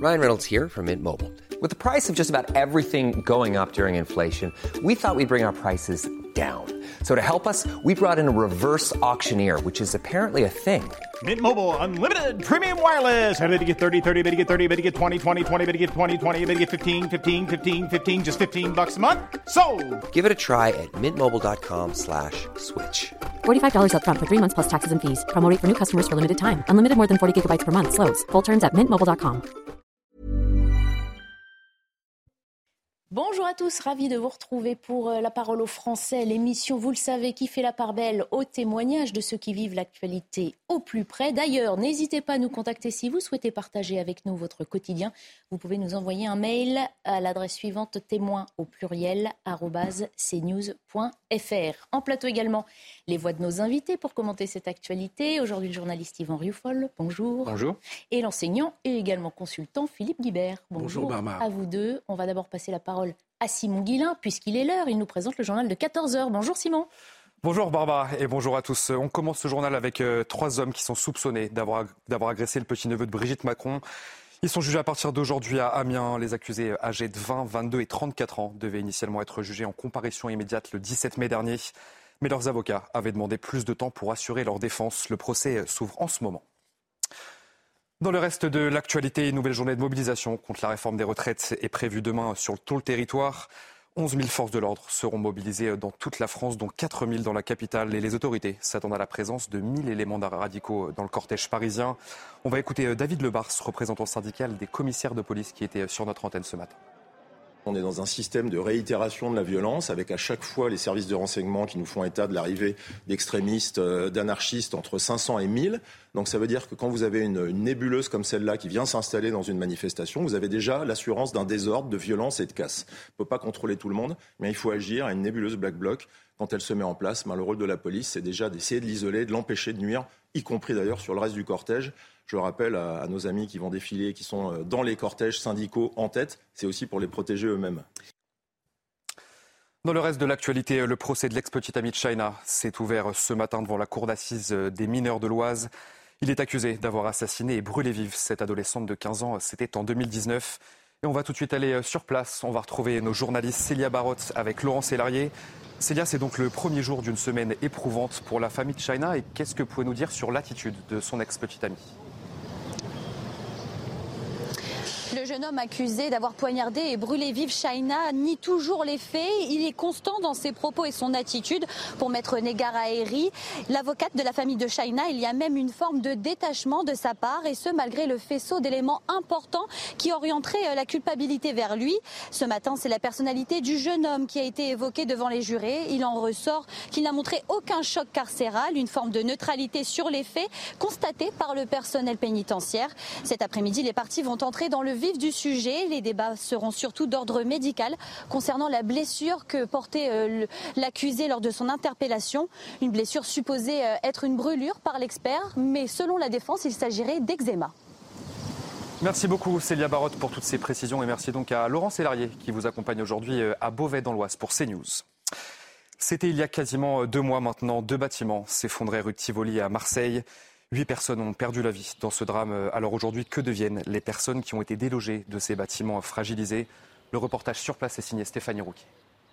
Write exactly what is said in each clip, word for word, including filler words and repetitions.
Ryan Reynolds here from Mint Mobile. With the price of just about everything going up during inflation, we thought we'd bring our prices down. So to help us, we brought in a reverse auctioneer, which is apparently a thing. Mint Mobile Unlimited Premium Wireless. How to get thirty, thirty, how to get thirty, how to get twenty, twenty, twenty, how to get twenty, twenty, how to get fifteen, fifteen, fifteen, fifteen, just fifteen bucks a month? Sold! Give it a try at mintmobile.com slash switch. forty-five dollars up front for three months plus taxes and fees. Promo rate for new customers for limited time. Unlimited more than forty gigabytes per month. Slows full terms at mint mobile dot com. Bonjour à tous, ravi de vous retrouver pour La Parole aux Français, l'émission, vous le savez, qui fait la part belle aux témoignages de ceux qui vivent l'actualité au plus près. D'ailleurs, n'hésitez pas à nous contacter si vous souhaitez partager avec nous votre quotidien. Vous pouvez nous envoyer un mail à l'adresse suivante, témoin au pluriel, arobase cnews point fr. En plateau également, les voix de nos invités pour commenter cette actualité. Aujourd'hui, le journaliste Yvan Rioufol, bonjour. Bonjour. Et l'enseignant et également consultant Philippe Guibert. Bonjour, bonjour Barbara. À vous deux. On va d'abord passer la parole à Simon Guillain, puisqu'il est l'heure. Il nous présente le journal de quatorze heures. Bonjour Simon. Bonjour Barbara et bonjour à tous. On commence ce journal avec euh, trois hommes qui sont soupçonnés d'avoir, d'avoir agressé le petit-neveu de Brigitte Macron. Ils sont jugés à partir d'aujourd'hui à Amiens. Les accusés âgés de vingt, vingt-deux et trente-quatre ans devaient initialement être jugés en comparution immédiate le dix-sept mai dernier. Mais leurs avocats avaient demandé plus de temps pour assurer leur défense. Le procès s'ouvre en ce moment. Dans le reste de l'actualité, une nouvelle journée de mobilisation contre la réforme des retraites est prévue demain sur tout le territoire. onze mille forces de l'ordre seront mobilisées dans toute la France, dont quatre mille dans la capitale. Et les autorités s'attendent à la présence de mille éléments radicaux dans le cortège parisien. On va écouter David Lebars, représentant syndical des commissaires de police qui était sur notre antenne ce matin. On est dans un système de réitération de la violence avec à chaque fois les services de renseignement qui nous font état de l'arrivée d'extrémistes, d'anarchistes entre cinq cents et mille. Donc ça veut dire que quand vous avez une, une nébuleuse comme celle-là qui vient s'installer dans une manifestation, vous avez déjà l'assurance d'un désordre, de violence et de casse. On ne peut pas contrôler tout le monde, mais il faut agir à une nébuleuse Black Bloc. Quand elle se met en place, ben, le rôle de la police, c'est déjà d'essayer de l'isoler, de l'empêcher de nuire, y compris d'ailleurs sur le reste du cortège. Je le rappelle à, à nos amis qui vont défiler, qui sont dans les cortèges syndicaux en tête, c'est aussi pour les protéger eux-mêmes. Dans le reste de l'actualité, le procès de l'ex-petite amie de China s'est ouvert ce matin devant la cour d'assises des mineurs de l'Oise. Il est accusé d'avoir assassiné et brûlé vive cette adolescente de quinze ans. C'était en deux mille dix-neuf. Et on va tout de suite aller sur place. On va retrouver nos journalistes Célia Barotte avec Laurent Sélarié. Célia, c'est donc le premier jour d'une semaine éprouvante pour la famille de China. Et qu'est-ce que vous pouvez nous dire sur l'attitude de son ex-petite amie ? Le jeune homme accusé d'avoir poignardé et brûlé vive China nie toujours les faits. Il est constant dans ses propos et son attitude. Pour maître Negar Aheri, l'avocate de la famille de China, il y a même une forme de détachement de sa part, et ce malgré le faisceau d'éléments importants qui orienteraient la culpabilité vers lui. Ce matin, c'est la personnalité du jeune homme qui a été évoquée devant les jurés. Il en ressort qu'il n'a montré aucun choc carcéral, une forme de neutralité sur les faits constatée par le personnel pénitentiaire. Cet après-midi, les parties vont entrer dans le vif du sujet. Les débats seront surtout d'ordre médical concernant la blessure que portait l'accusé lors de son interpellation. Une blessure supposée être une brûlure par l'expert, mais selon la défense, il s'agirait d'eczéma. Merci beaucoup Célia Barotte pour toutes ces précisions et merci donc à Laurent Sélarié qui vous accompagne aujourd'hui à Beauvais dans l'Oise pour CNews. C'était il y a quasiment deux mois maintenant, deux bâtiments s'effondraient rue de Tivoli à Marseille. Huit personnes ont perdu la vie dans ce drame. Alors aujourd'hui, que deviennent les personnes qui ont été délogées de ces bâtiments fragilisés ? Le reportage sur place est signé Stéphanie Rouquier.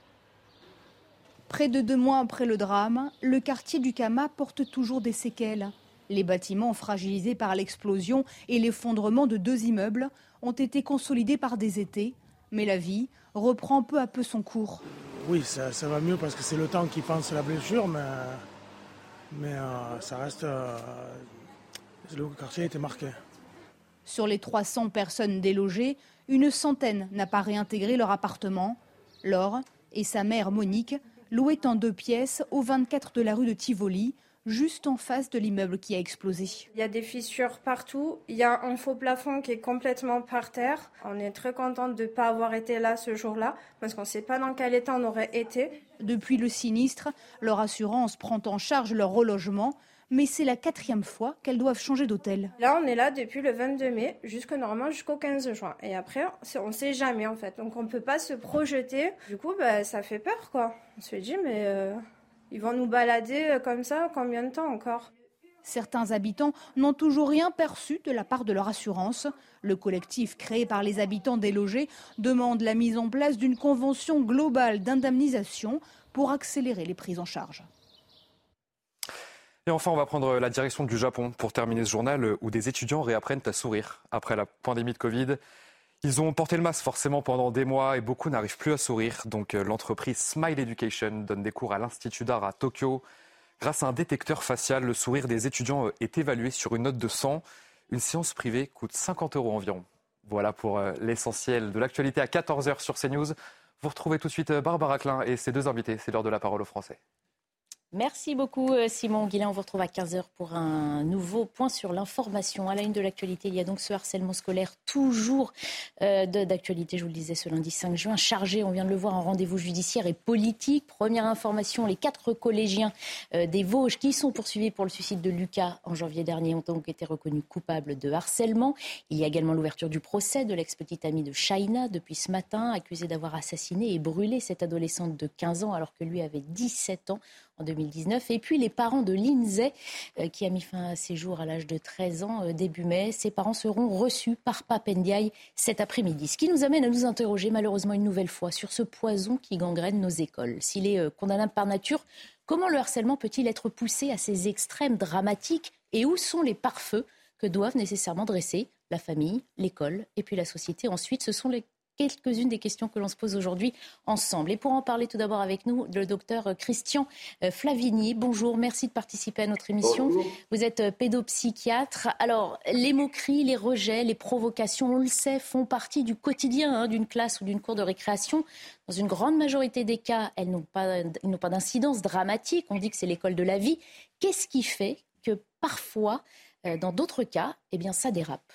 Près de deux mois après le drame, le quartier du Camas porte toujours des séquelles. Les bâtiments fragilisés par l'explosion et l'effondrement de deux immeubles ont été consolidés par des étés. Mais la vie reprend peu à peu son cours. Oui, ça, ça va mieux parce que c'est le temps qui pense la blessure, mais... Mais euh, ça reste... Euh, le quartier a été marqué. Sur les trois cents personnes délogées, une centaine n'a pas réintégré leur appartement. Laure et sa mère Monique louaient en deux pièces au vingt-quatre de la rue de Tivoli, juste en face de l'immeuble qui a explosé. Il y a des fissures partout, il y a un faux plafond qui est complètement par terre. On est très contente de ne pas avoir été là ce jour-là, parce qu'on ne sait pas dans quel état on aurait été. Depuis le sinistre, leur assurance prend en charge leur relogement, mais c'est la quatrième fois qu'elles doivent changer d'hôtel. Là, on est là depuis le vingt-deux mai, jusque normalement jusqu'au quinze juin. Et après, on ne sait jamais en fait, donc on ne peut pas se projeter. Du coup, bah, ça fait peur quoi. On se dit, mais euh, ils vont nous balader comme ça combien de temps encore ? Certains habitants n'ont toujours rien perçu de la part de leur assurance. Le collectif créé par les habitants délogés demande la mise en place d'une convention globale d'indemnisation pour accélérer les prises en charge. Et enfin, on va prendre la direction du Japon pour terminer ce journal où des étudiants réapprennent à sourire. Après la pandémie de Covid, ils ont porté le masque forcément pendant des mois et beaucoup n'arrivent plus à sourire. Donc l'entreprise Smile Education donne des cours à l'Institut d'art à Tokyo. Grâce à un détecteur facial, le sourire des étudiants est évalué sur une note de cent. Une séance privée coûte cinquante euros environ. Voilà pour l'essentiel de l'actualité à quatorze heures sur CNews. Vous retrouvez tout de suite Barbara Klein et ses deux invités. C'est l'heure de la parole aux Français. Merci beaucoup Simon Guillain. On vous retrouve à quinze heures pour un nouveau point sur l'information. À la une de l'actualité, il y a donc ce harcèlement scolaire toujours euh, d'actualité, je vous le disais, ce lundi cinq juin, chargé, on vient de le voir, en rendez-vous judiciaire et politique. Première information, les quatre collégiens euh, des Vosges qui sont poursuivis pour le suicide de Lucas en janvier dernier ont donc été reconnus coupables de harcèlement. Il y a également l'ouverture du procès de l'ex-petite amie de Shaina depuis ce matin, accusée d'avoir assassiné et brûlé cette adolescente de quinze ans alors que lui avait dix-sept ans en deux mille dix-neuf. Et puis les parents de Lindsay, euh, qui a mis fin à ses jours à l'âge de treize ans, euh, début mai. Ses parents seront reçus par Pape Ndiaye cet après-midi. Ce qui nous amène à nous interroger malheureusement une nouvelle fois sur ce poison qui gangrène nos écoles. S'il est euh, condamnable par nature, comment le harcèlement peut-il être poussé à ces extrêmes dramatiques et où sont les pare-feux que doivent nécessairement dresser la famille, l'école et puis la société? Ensuite, ce sont les quelques-unes des questions que l'on se pose aujourd'hui ensemble. Et pour en parler tout d'abord avec nous, le docteur Christian Flavigny. Bonjour, merci de participer à notre émission. Bonjour. Vous êtes pédopsychiatre. Alors, les moqueries, les rejets, les provocations, on le sait, font partie du quotidien hein, d'une classe ou d'une cour de récréation. Dans une grande majorité des cas, elles n'ont pas, elles n'ont pas d'incidence dramatique. On dit que c'est l'école de la vie. Qu'est-ce qui fait que parfois, euh, dans d'autres cas, eh bien, ça dérape?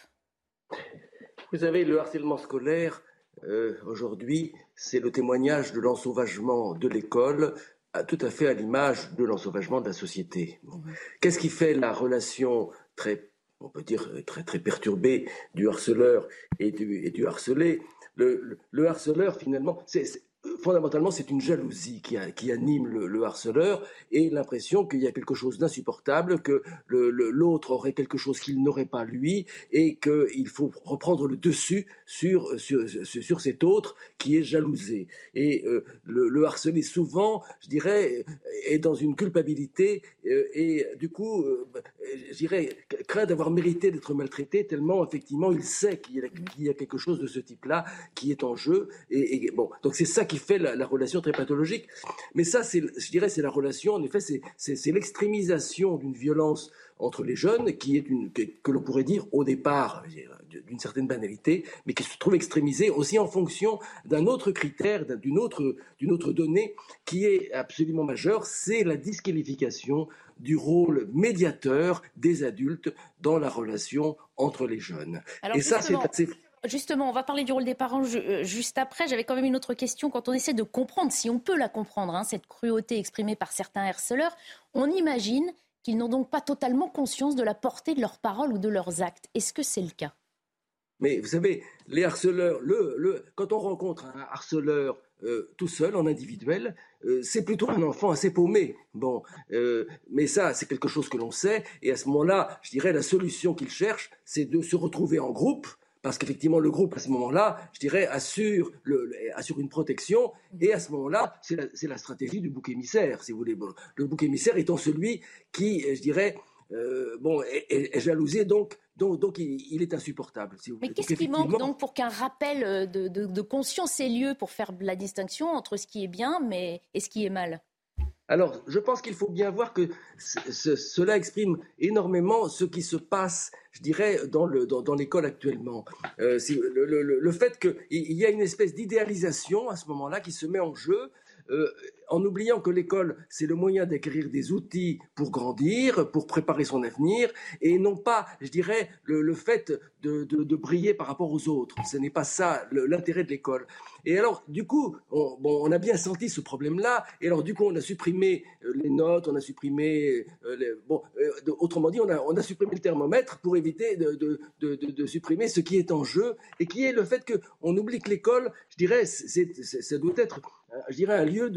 Vous savez, le harcèlement scolaire, Euh, aujourd'hui, c'est le témoignage de l'ensauvagement de l'école, à, tout à fait à l'image de l'ensauvagement de la société. Bon. Qu'est-ce qui fait la relation très, on peut dire, très, très perturbée du harceleur et du, et du harcelé? Le, le, le harceleur, finalement, c'est, c'est, fondamentalement, c'est une jalousie qui, a, qui anime le, le harceleur et l'impression qu'il y a quelque chose d'insupportable, que le, le, l'autre aurait quelque chose qu'il n'aurait pas lui et qu'il faut reprendre le dessus sur, sur, sur, sur cet autre qui est jalousé. Et euh, le, le harcelé, souvent, je dirais, est dans une culpabilité euh, et du coup, euh, je dirais, craint d'avoir mérité d'être maltraité tellement, effectivement, il sait qu'il y a, qu'il y a quelque chose de ce type-là qui est en jeu. Et, et bon, donc c'est ça qui fait la, la relation très pathologique. Mais ça, c'est, je dirais, c'est la relation, en effet, c'est, c'est, c'est l'extrémisation d'une violence entre les jeunes qui est une, que, que l'on pourrait dire au départ d'une certaine banalité, mais qui se trouve extrémisée aussi en fonction d'un autre critère, d'une autre, d'une autre donnée qui est absolument majeure, c'est la disqualification du rôle médiateur des adultes dans la relation entre les jeunes. Alors, et ça, c'est assez... Justement, on va parler du rôle des parents juste après. J'avais quand même une autre question. Quand on essaie de comprendre, si on peut la comprendre, hein, cette cruauté exprimée par certains harceleurs, on imagine qu'ils n'ont donc pas totalement conscience de la portée de leurs paroles ou de leurs actes. Est-ce que c'est le cas ? Mais vous savez, les harceleurs, le, le, quand on rencontre un harceleur euh, tout seul, en individuel, euh, c'est plutôt un enfant assez paumé. Bon, euh, mais ça, c'est quelque chose que l'on sait. Et à ce moment-là, je dirais, la solution qu'il cherche, c'est de se retrouver en groupe. Parce qu'effectivement, le groupe, à ce moment-là, je dirais, assure, le, le, assure une protection. Et à ce moment-là, c'est la, c'est la stratégie du bouc émissaire, si vous voulez. Bon, le bouc émissaire étant celui qui, je dirais, euh, bon, est, est, est jalousé, donc, donc, donc il, il est insupportable. Si vous Mais voulez. qu'est-ce donc, qui manque donc pour qu'un rappel de, de, de conscience ait lieu pour faire la distinction entre ce qui est bien mais, et ce qui est mal ? Alors, je pense qu'il faut bien voir que c- c- cela exprime énormément ce qui se passe, je dirais, dans, le, dans, dans l'école actuellement. Euh, c'est le, le, le fait qu'il y a une espèce d'idéalisation à ce moment-là qui se met en jeu, euh, en oubliant que l'école, c'est le moyen d'acquérir des outils pour grandir, pour préparer son avenir, et non pas, je dirais, le, le fait de, de, de briller par rapport aux autres. Ce n'est pas ça le, l'intérêt de l'école. Et alors, du coup, on, bon, on a bien senti ce problème-là, et alors du coup, on a supprimé les notes, on a supprimé, euh, les, bon, euh, de, autrement dit, on a, on a supprimé le thermomètre pour éviter de, de, de, de, de supprimer ce qui est en jeu, et qui est le fait qu'on oublie que l'école, je dirais, c'est, c'est, ça doit être, je dirais, un lieu de, de,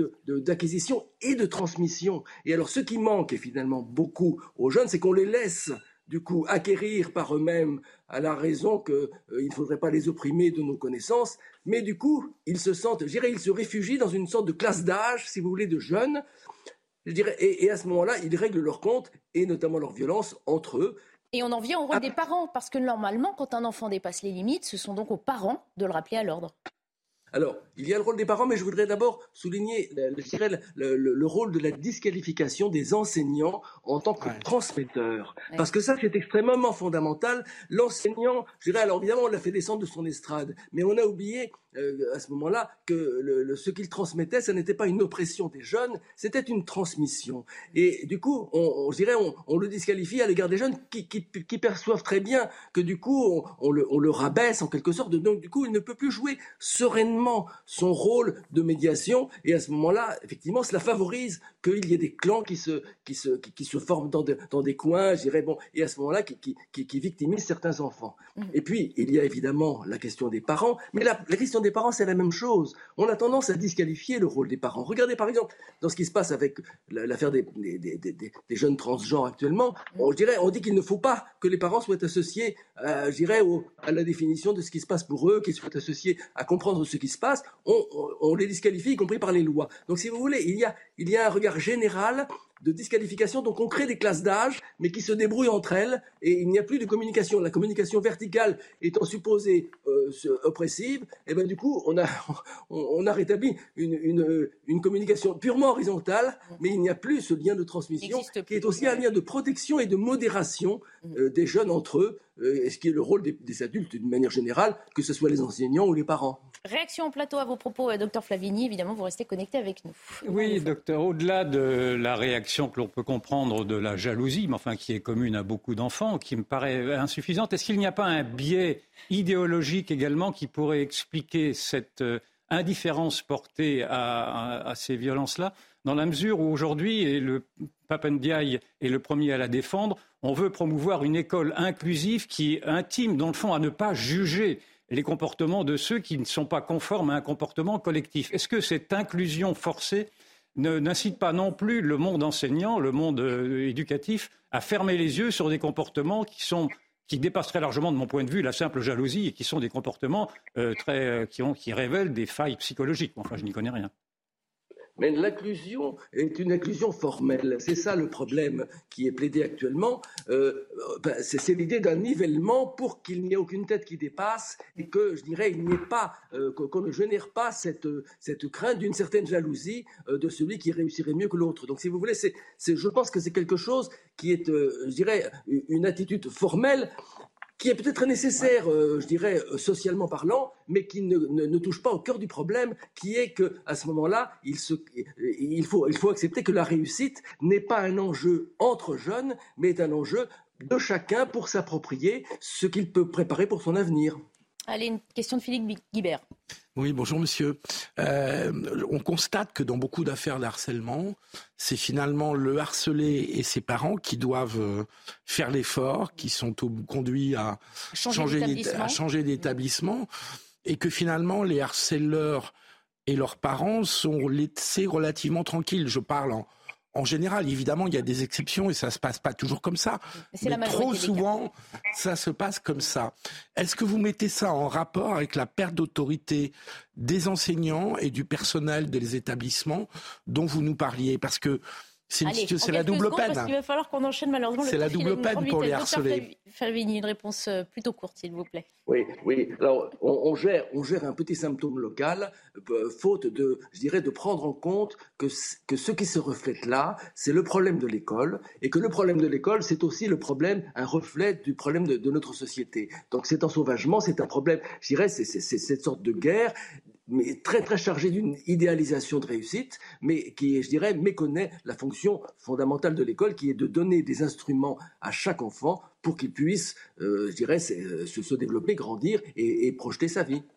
d'acquisition et de transmission. Et alors, ce qui manque, et finalement beaucoup aux jeunes, c'est qu'on les laisse du coup acquérir par eux-mêmes à la raison qu'il euh, ne faudrait pas les opprimer de nos connaissances, mais du coup, ils se sentent, je dirais, ils se réfugient dans une sorte de classe d'âge, si vous voulez, de jeunes, je dirais, et, et à ce moment-là, ils règlent leur compte, et notamment leur violence, entre eux. Et on en vient au rôle des parents, parce que normalement, quand un enfant dépasse les limites, ce sont donc aux parents de le rappeler à l'ordre. Alors, il y a le rôle des parents, mais je voudrais d'abord souligner je dirais, le, le, le rôle de la disqualification des enseignants en tant que ouais. transmetteurs. Ouais. Parce que ça, c'est extrêmement fondamental. L'enseignant, je dirais, alors évidemment, on l'a fait descendre de son estrade, mais on a oublié euh, à ce moment-là que le, le, ce qu'il transmettait, ça n'était pas une oppression des jeunes, c'était une transmission. Et du coup, on, on, je dirais, on, on le disqualifie à l'égard des jeunes qui, qui, qui perçoivent très bien que du coup, on, on, le, on le rabaisse en quelque sorte. Donc du coup, il ne peut plus jouer sereinement son rôle de médiation, et à ce moment-là, effectivement, cela favorise qu'il y ait des clans qui se, qui se, qui, qui se forment dans, de, dans des coins, je dirais, bon, et à ce moment-là, qui, qui, qui, qui victimisent certains enfants. Mmh. Et puis, il y a évidemment la question des parents, mais la, la question des parents, c'est la même chose. On a tendance à disqualifier le rôle des parents. Regardez, par exemple, dans ce qui se passe avec l'affaire des, des, des, des, des jeunes transgenres actuellement, on, je dirais, on dit qu'il ne faut pas que les parents soient associés, euh, je dirais, au, à la définition de ce qui se passe pour eux, qu'ils soient associés à comprendre ce qui se passe. On, on, on les disqualifie, y compris par les lois. Donc, si vous voulez, il y a, il y a un regard général de disqualification. Donc, on crée des classes d'âge, mais qui se débrouillent entre elles, et il n'y a plus de communication. La communication verticale étant supposée euh, oppressive, et ben du coup, on a, on, on a rétabli une, une, une communication purement horizontale, mais il n'y a plus ce lien de transmission, qui est aussi un lien de protection et de modération euh, des jeunes entre eux, euh, ce qui est le rôle des, des adultes d'une manière générale, que ce soit les enseignants ou les parents. Réaction en plateau à vos propos, euh, docteur Flavigny. Évidemment, vous restez connecté avec nous. Oui, docteur, au-delà de la réaction que l'on peut comprendre de la jalousie, mais enfin qui est commune à beaucoup d'enfants, qui me paraît insuffisante, est-ce qu'il n'y a pas un biais idéologique également qui pourrait expliquer cette euh, indifférence portée à, à, à ces violences-là, dans la mesure où aujourd'hui, et le Pape Ndiaye est le premier à la défendre, on veut promouvoir une école inclusive qui intime, dans le fond, à ne pas juger les comportements de ceux qui ne sont pas conformes à un comportement collectif. Est-ce que cette inclusion forcée ne, n'incite pas non plus le monde enseignant, le monde euh, éducatif, à fermer les yeux sur des comportements qui sont qui dépassent très largement, de mon point de vue, la simple jalousie et qui sont des comportements euh, très, euh, qui, ont, qui révèlent des failles psychologiques. Enfin, je n'y connais rien. Mais l'inclusion est une inclusion formelle. C'est ça le problème qui est plaidé actuellement. Euh, ben, c'est, c'est l'idée d'un nivellement pour qu'il n'y ait aucune tête qui dépasse et que, je dirais, il n'y ait pas, euh, qu'on ne génère pas cette, cette crainte d'une certaine jalousie euh, de celui qui réussirait mieux que l'autre. Donc, si vous voulez, c'est, c'est, je pense que c'est quelque chose qui est, euh, je dirais, une attitude formelle qui est peut-être nécessaire, euh, je dirais, socialement parlant, mais qui ne, ne, ne touche pas au cœur du problème, qui est qu'à ce moment-là, il, se, il, faut, il faut accepter que la réussite n'est pas un enjeu entre jeunes, mais est un enjeu de chacun pour s'approprier ce qu'il peut préparer pour son avenir. Allez, une question de Philippe Guibert. Oui, bonjour monsieur. Euh, on constate que dans beaucoup d'affaires de harcèlement, c'est finalement le harcelé et ses parents qui doivent faire l'effort, qui sont au, conduits à changer, changer d'établissement. à changer d'établissement, et que finalement les harceleurs et leurs parents sont laissés relativement tranquilles. Je parle en, en général, évidemment, il y a des exceptions et ça se passe pas toujours comme ça. Mais, mais trop souvent, ça se passe comme ça. Est-ce que vous mettez ça en rapport avec la perte d'autorité des enseignants et du personnel des établissements dont vous nous parliez ? Parce que c'est, une, Allez, c'est la double peine. Parce qu'il va falloir qu'on enchaîne malheureusement. C'est la double peine pour les harcelés. Flavigny, une réponse plutôt courte, s'il vous plaît. Oui, oui. Alors, on, on gère, on gère un petit symptôme local, euh, faute de, je dirais, de prendre en compte que que ce qui se reflète là, c'est le problème de l'école, et que le problème de l'école, c'est aussi le problème, un reflet du problème de, de notre société. Donc, cet ensauvagement, c'est un problème. Je dirais, c'est, c'est, c'est cette sorte de guerre, mais très très chargé d'une idéalisation de réussite, mais qui, je dirais, méconnaît la fonction fondamentale de l'école, qui est de donner des instruments à chaque enfant pour qu'il puisse, euh, je dirais, se, se développer, grandir et, et projeter sa vie.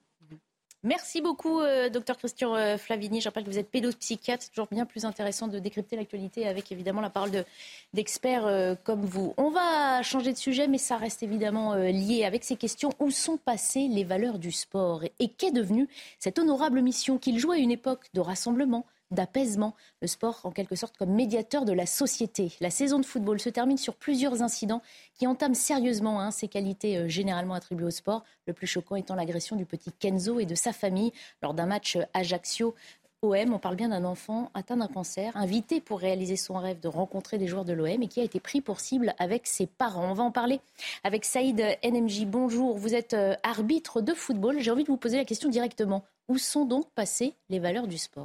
Merci beaucoup, euh, docteur Christian euh, Flavigny. Je rappelle que vous êtes pédopsychiatre. C'est toujours bien plus intéressant de décrypter l'actualité avec évidemment la parole de, d'experts euh, comme vous. On va changer de sujet, mais ça reste évidemment euh, lié avec ces questions. Où sont passées les valeurs du sport ? Et qu'est devenue cette honorable mission qu'il jouait à une époque de rassemblement, d'apaisement. Le sport, en quelque sorte, comme médiateur de la société. La saison de football se termine sur plusieurs incidents qui entament sérieusement hein, ses qualités euh, généralement attribuées au sport. Le plus choquant étant l'agression du petit Kenzo et de sa famille lors d'un match Ajaccio O M. On parle bien d'un enfant atteint d'un cancer, invité pour réaliser son rêve de rencontrer des joueurs de l'O M et qui a été pris pour cible avec ses parents. On va en parler avec Saïd N M J. Bonjour, vous êtes euh, arbitre de football. J'ai envie de vous poser la question directement. Où sont donc passées les valeurs du sport ?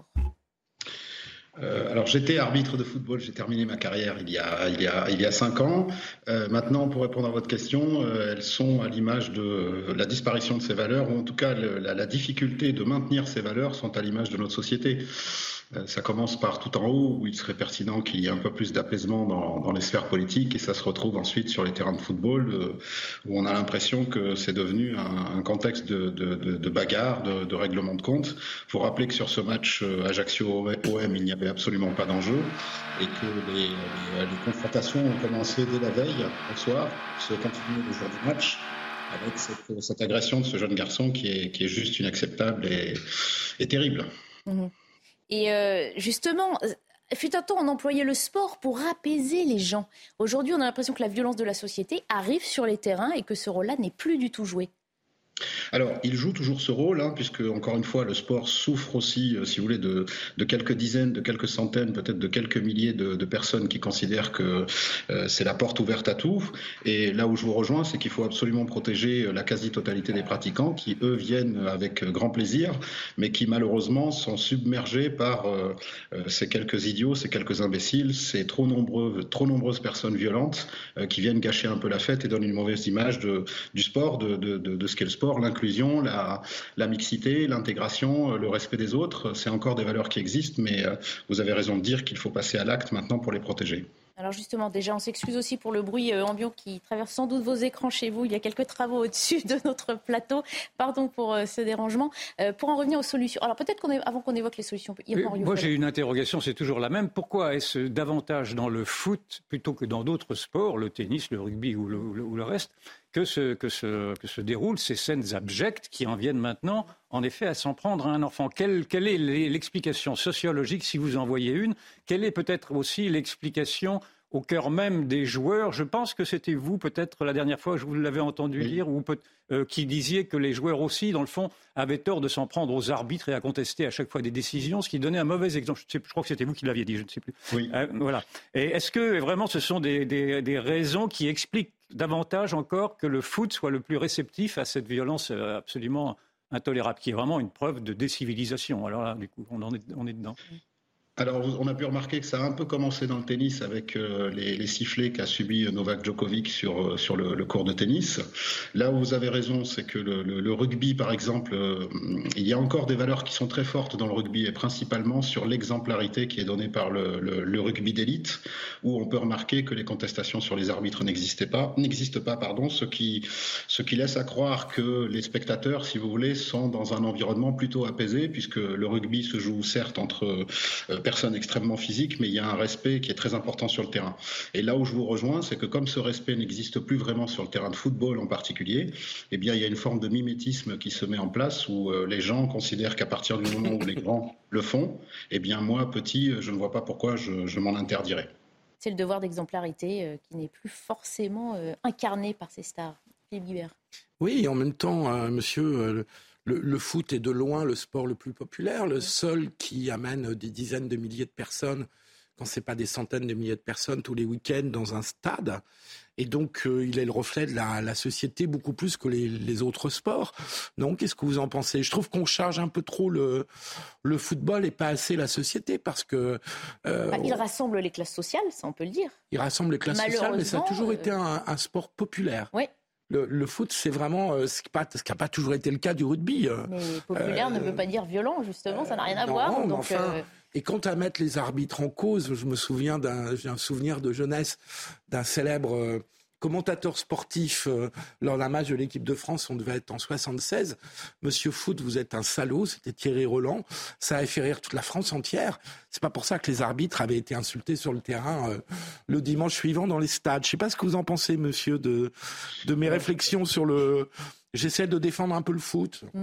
Euh, alors j'étais arbitre de football, j'ai terminé ma carrière il y a il y a il y a cinq ans. Euh, maintenant, pour répondre à votre question, euh, elles sont à l'image de la disparition de ces valeurs, ou en tout cas le, la, la difficulté de maintenir ces valeurs sont à l'image de notre société. Euh, ça commence par tout en haut, où il serait pertinent qu'il y ait un peu plus d'apaisement dans, dans les sphères politiques, et ça se retrouve ensuite sur les terrains de football, euh, où on a l'impression que c'est devenu un, un contexte de, de, de, de bagarre, de, de règlement de compte. Il faut rappeler que sur ce match euh, Ajaccio-O M, il n'y avait absolument pas d'enjeu, et que les, les, les confrontations ont commencé dès la veille, au soir, se continuer le jour du match, avec cette, cette agression de ce jeune garçon qui est, qui est juste inacceptable et, et terrible. Mmh. Et euh, justement, fut un temps, on employait le sport pour apaiser les gens. Aujourd'hui, on a l'impression que la violence de la société arrive sur les terrains et que ce rôle-là n'est plus du tout joué. Alors, il joue toujours ce rôle, hein, puisque, encore une fois, le sport souffre aussi, euh, si vous voulez, de, de quelques dizaines, de quelques centaines, peut-être de quelques milliers de, de personnes qui considèrent que euh, c'est la porte ouverte à tout. Et là où je vous rejoins, c'est qu'il faut absolument protéger la quasi-totalité des pratiquants qui, eux, viennent avec grand plaisir, mais qui, malheureusement, sont submergés par euh, ces quelques idiots, ces quelques imbéciles, ces trop, nombreux, trop nombreuses personnes violentes euh, qui viennent gâcher un peu la fête et donnent une mauvaise image de, du sport, de, de, de, de ce qu'est le sport. L'inclusion, la, la mixité, l'intégration, le respect des autres, c'est encore des valeurs qui existent, mais vous avez raison de dire qu'il faut passer à l'acte maintenant pour les protéger. Alors justement, déjà, on s'excuse aussi pour le bruit ambiant qui traverse sans doute vos écrans chez vous. Il y a quelques travaux au-dessus de notre plateau. Pardon pour ce dérangement. Euh, pour en revenir aux solutions. Alors peut-être qu'on est, avant qu'on évoque les solutions. Oui, moi, j'ai une interrogation, c'est toujours la même. Pourquoi est-ce davantage dans le foot plutôt que dans d'autres sports, le tennis, le rugby ou le, ou le reste, que se, que, se, que se déroulent ces scènes abjectes qui en viennent maintenant, en effet, à s'en prendre à un enfant. Quelle, quelle est l'explication sociologique, si vous en voyez une ? Quelle est peut-être aussi l'explication au cœur même des joueurs ? Je pense que c'était vous, peut-être, la dernière fois, je vous l'avais entendu oui. dire, ou peut, euh, qui disiez que les joueurs aussi, dans le fond, avaient tort de s'en prendre aux arbitres et à contester à chaque fois des décisions, ce qui donnait un mauvais exemple. Je, sais, je crois que c'était vous qui l'aviez dit, je ne sais plus. Oui. Euh, voilà. Et est-ce que vraiment ce sont des, des, des raisons qui expliquent davantage encore que le foot soit le plus réceptif à cette violence absolument intolérable, qui est vraiment une preuve de décivilisation. Alors là, du coup, on, en est, on est dedans. Alors, on a pu remarquer que ça a un peu commencé dans le tennis avec euh, les, les sifflets qu'a subi Novak Djokovic sur, sur le, le court de tennis. Là où vous avez raison, c'est que le, le, le rugby, par exemple, euh, il y a encore des valeurs qui sont très fortes dans le rugby et principalement sur l'exemplarité qui est donnée par le, le, le rugby d'élite, où on peut remarquer que les contestations sur les arbitres n'existaient pas, n'existent pas, pardon, ce qui, ce qui laisse à croire que les spectateurs, si vous voulez, sont dans un environnement plutôt apaisé, puisque le rugby se joue certes entre euh, personnes extrêmement physiques, mais il y a un respect qui est très important sur le terrain. Et là où je vous rejoins, c'est que comme ce respect n'existe plus vraiment sur le terrain de football en particulier, eh bien il y a une forme de mimétisme qui se met en place où euh, les gens considèrent qu'à partir du moment où les grands le font, eh bien moi, petit, je ne vois pas pourquoi je, je m'en interdirais. C'est le devoir d'exemplarité euh, qui n'est plus forcément euh, incarné par ces stars. Philippe Guibert. Oui, et en même temps, euh, monsieur... Euh, Le, le foot est de loin le sport le plus populaire, le seul qui amène des dizaines de milliers de personnes, quand ce n'est pas des centaines de milliers de personnes, tous les week-ends dans un stade. Et donc, euh, il est le reflet de la, la société beaucoup plus que les, les autres sports. Donc, qu'est-ce que vous en pensez ? Je trouve qu'on charge un peu trop le, le football et pas assez la société parce que... Euh, bah, il rassemble les classes sociales, ça on peut le dire. Il rassemble les classes sociales, mais ça a toujours euh... été un, un sport populaire. Oui. Le, le foot, c'est vraiment euh, ce qui n'a pas toujours été le cas du rugby. Euh, Mais populaire euh, ne veut pas dire violent, justement, ça n'a rien à non, voir. Donc, enfin, euh... Et quant à mettre les arbitres en cause, je me souviens d'un, j'ai un souvenir de jeunesse d'un célèbre euh, commentateur sportif euh, lors d'un match de l'équipe de France, on devait être en soixante-seize. Monsieur Foot, vous êtes un salaud, c'était Thierry Roland. Ça a fait rire toute la France entière. C'est pas pour ça que les arbitres avaient été insultés sur le terrain euh, le dimanche suivant dans les stades. Je sais pas ce que vous en pensez, monsieur, de, de mes réflexions sur le... J'essaie de défendre un peu le foot.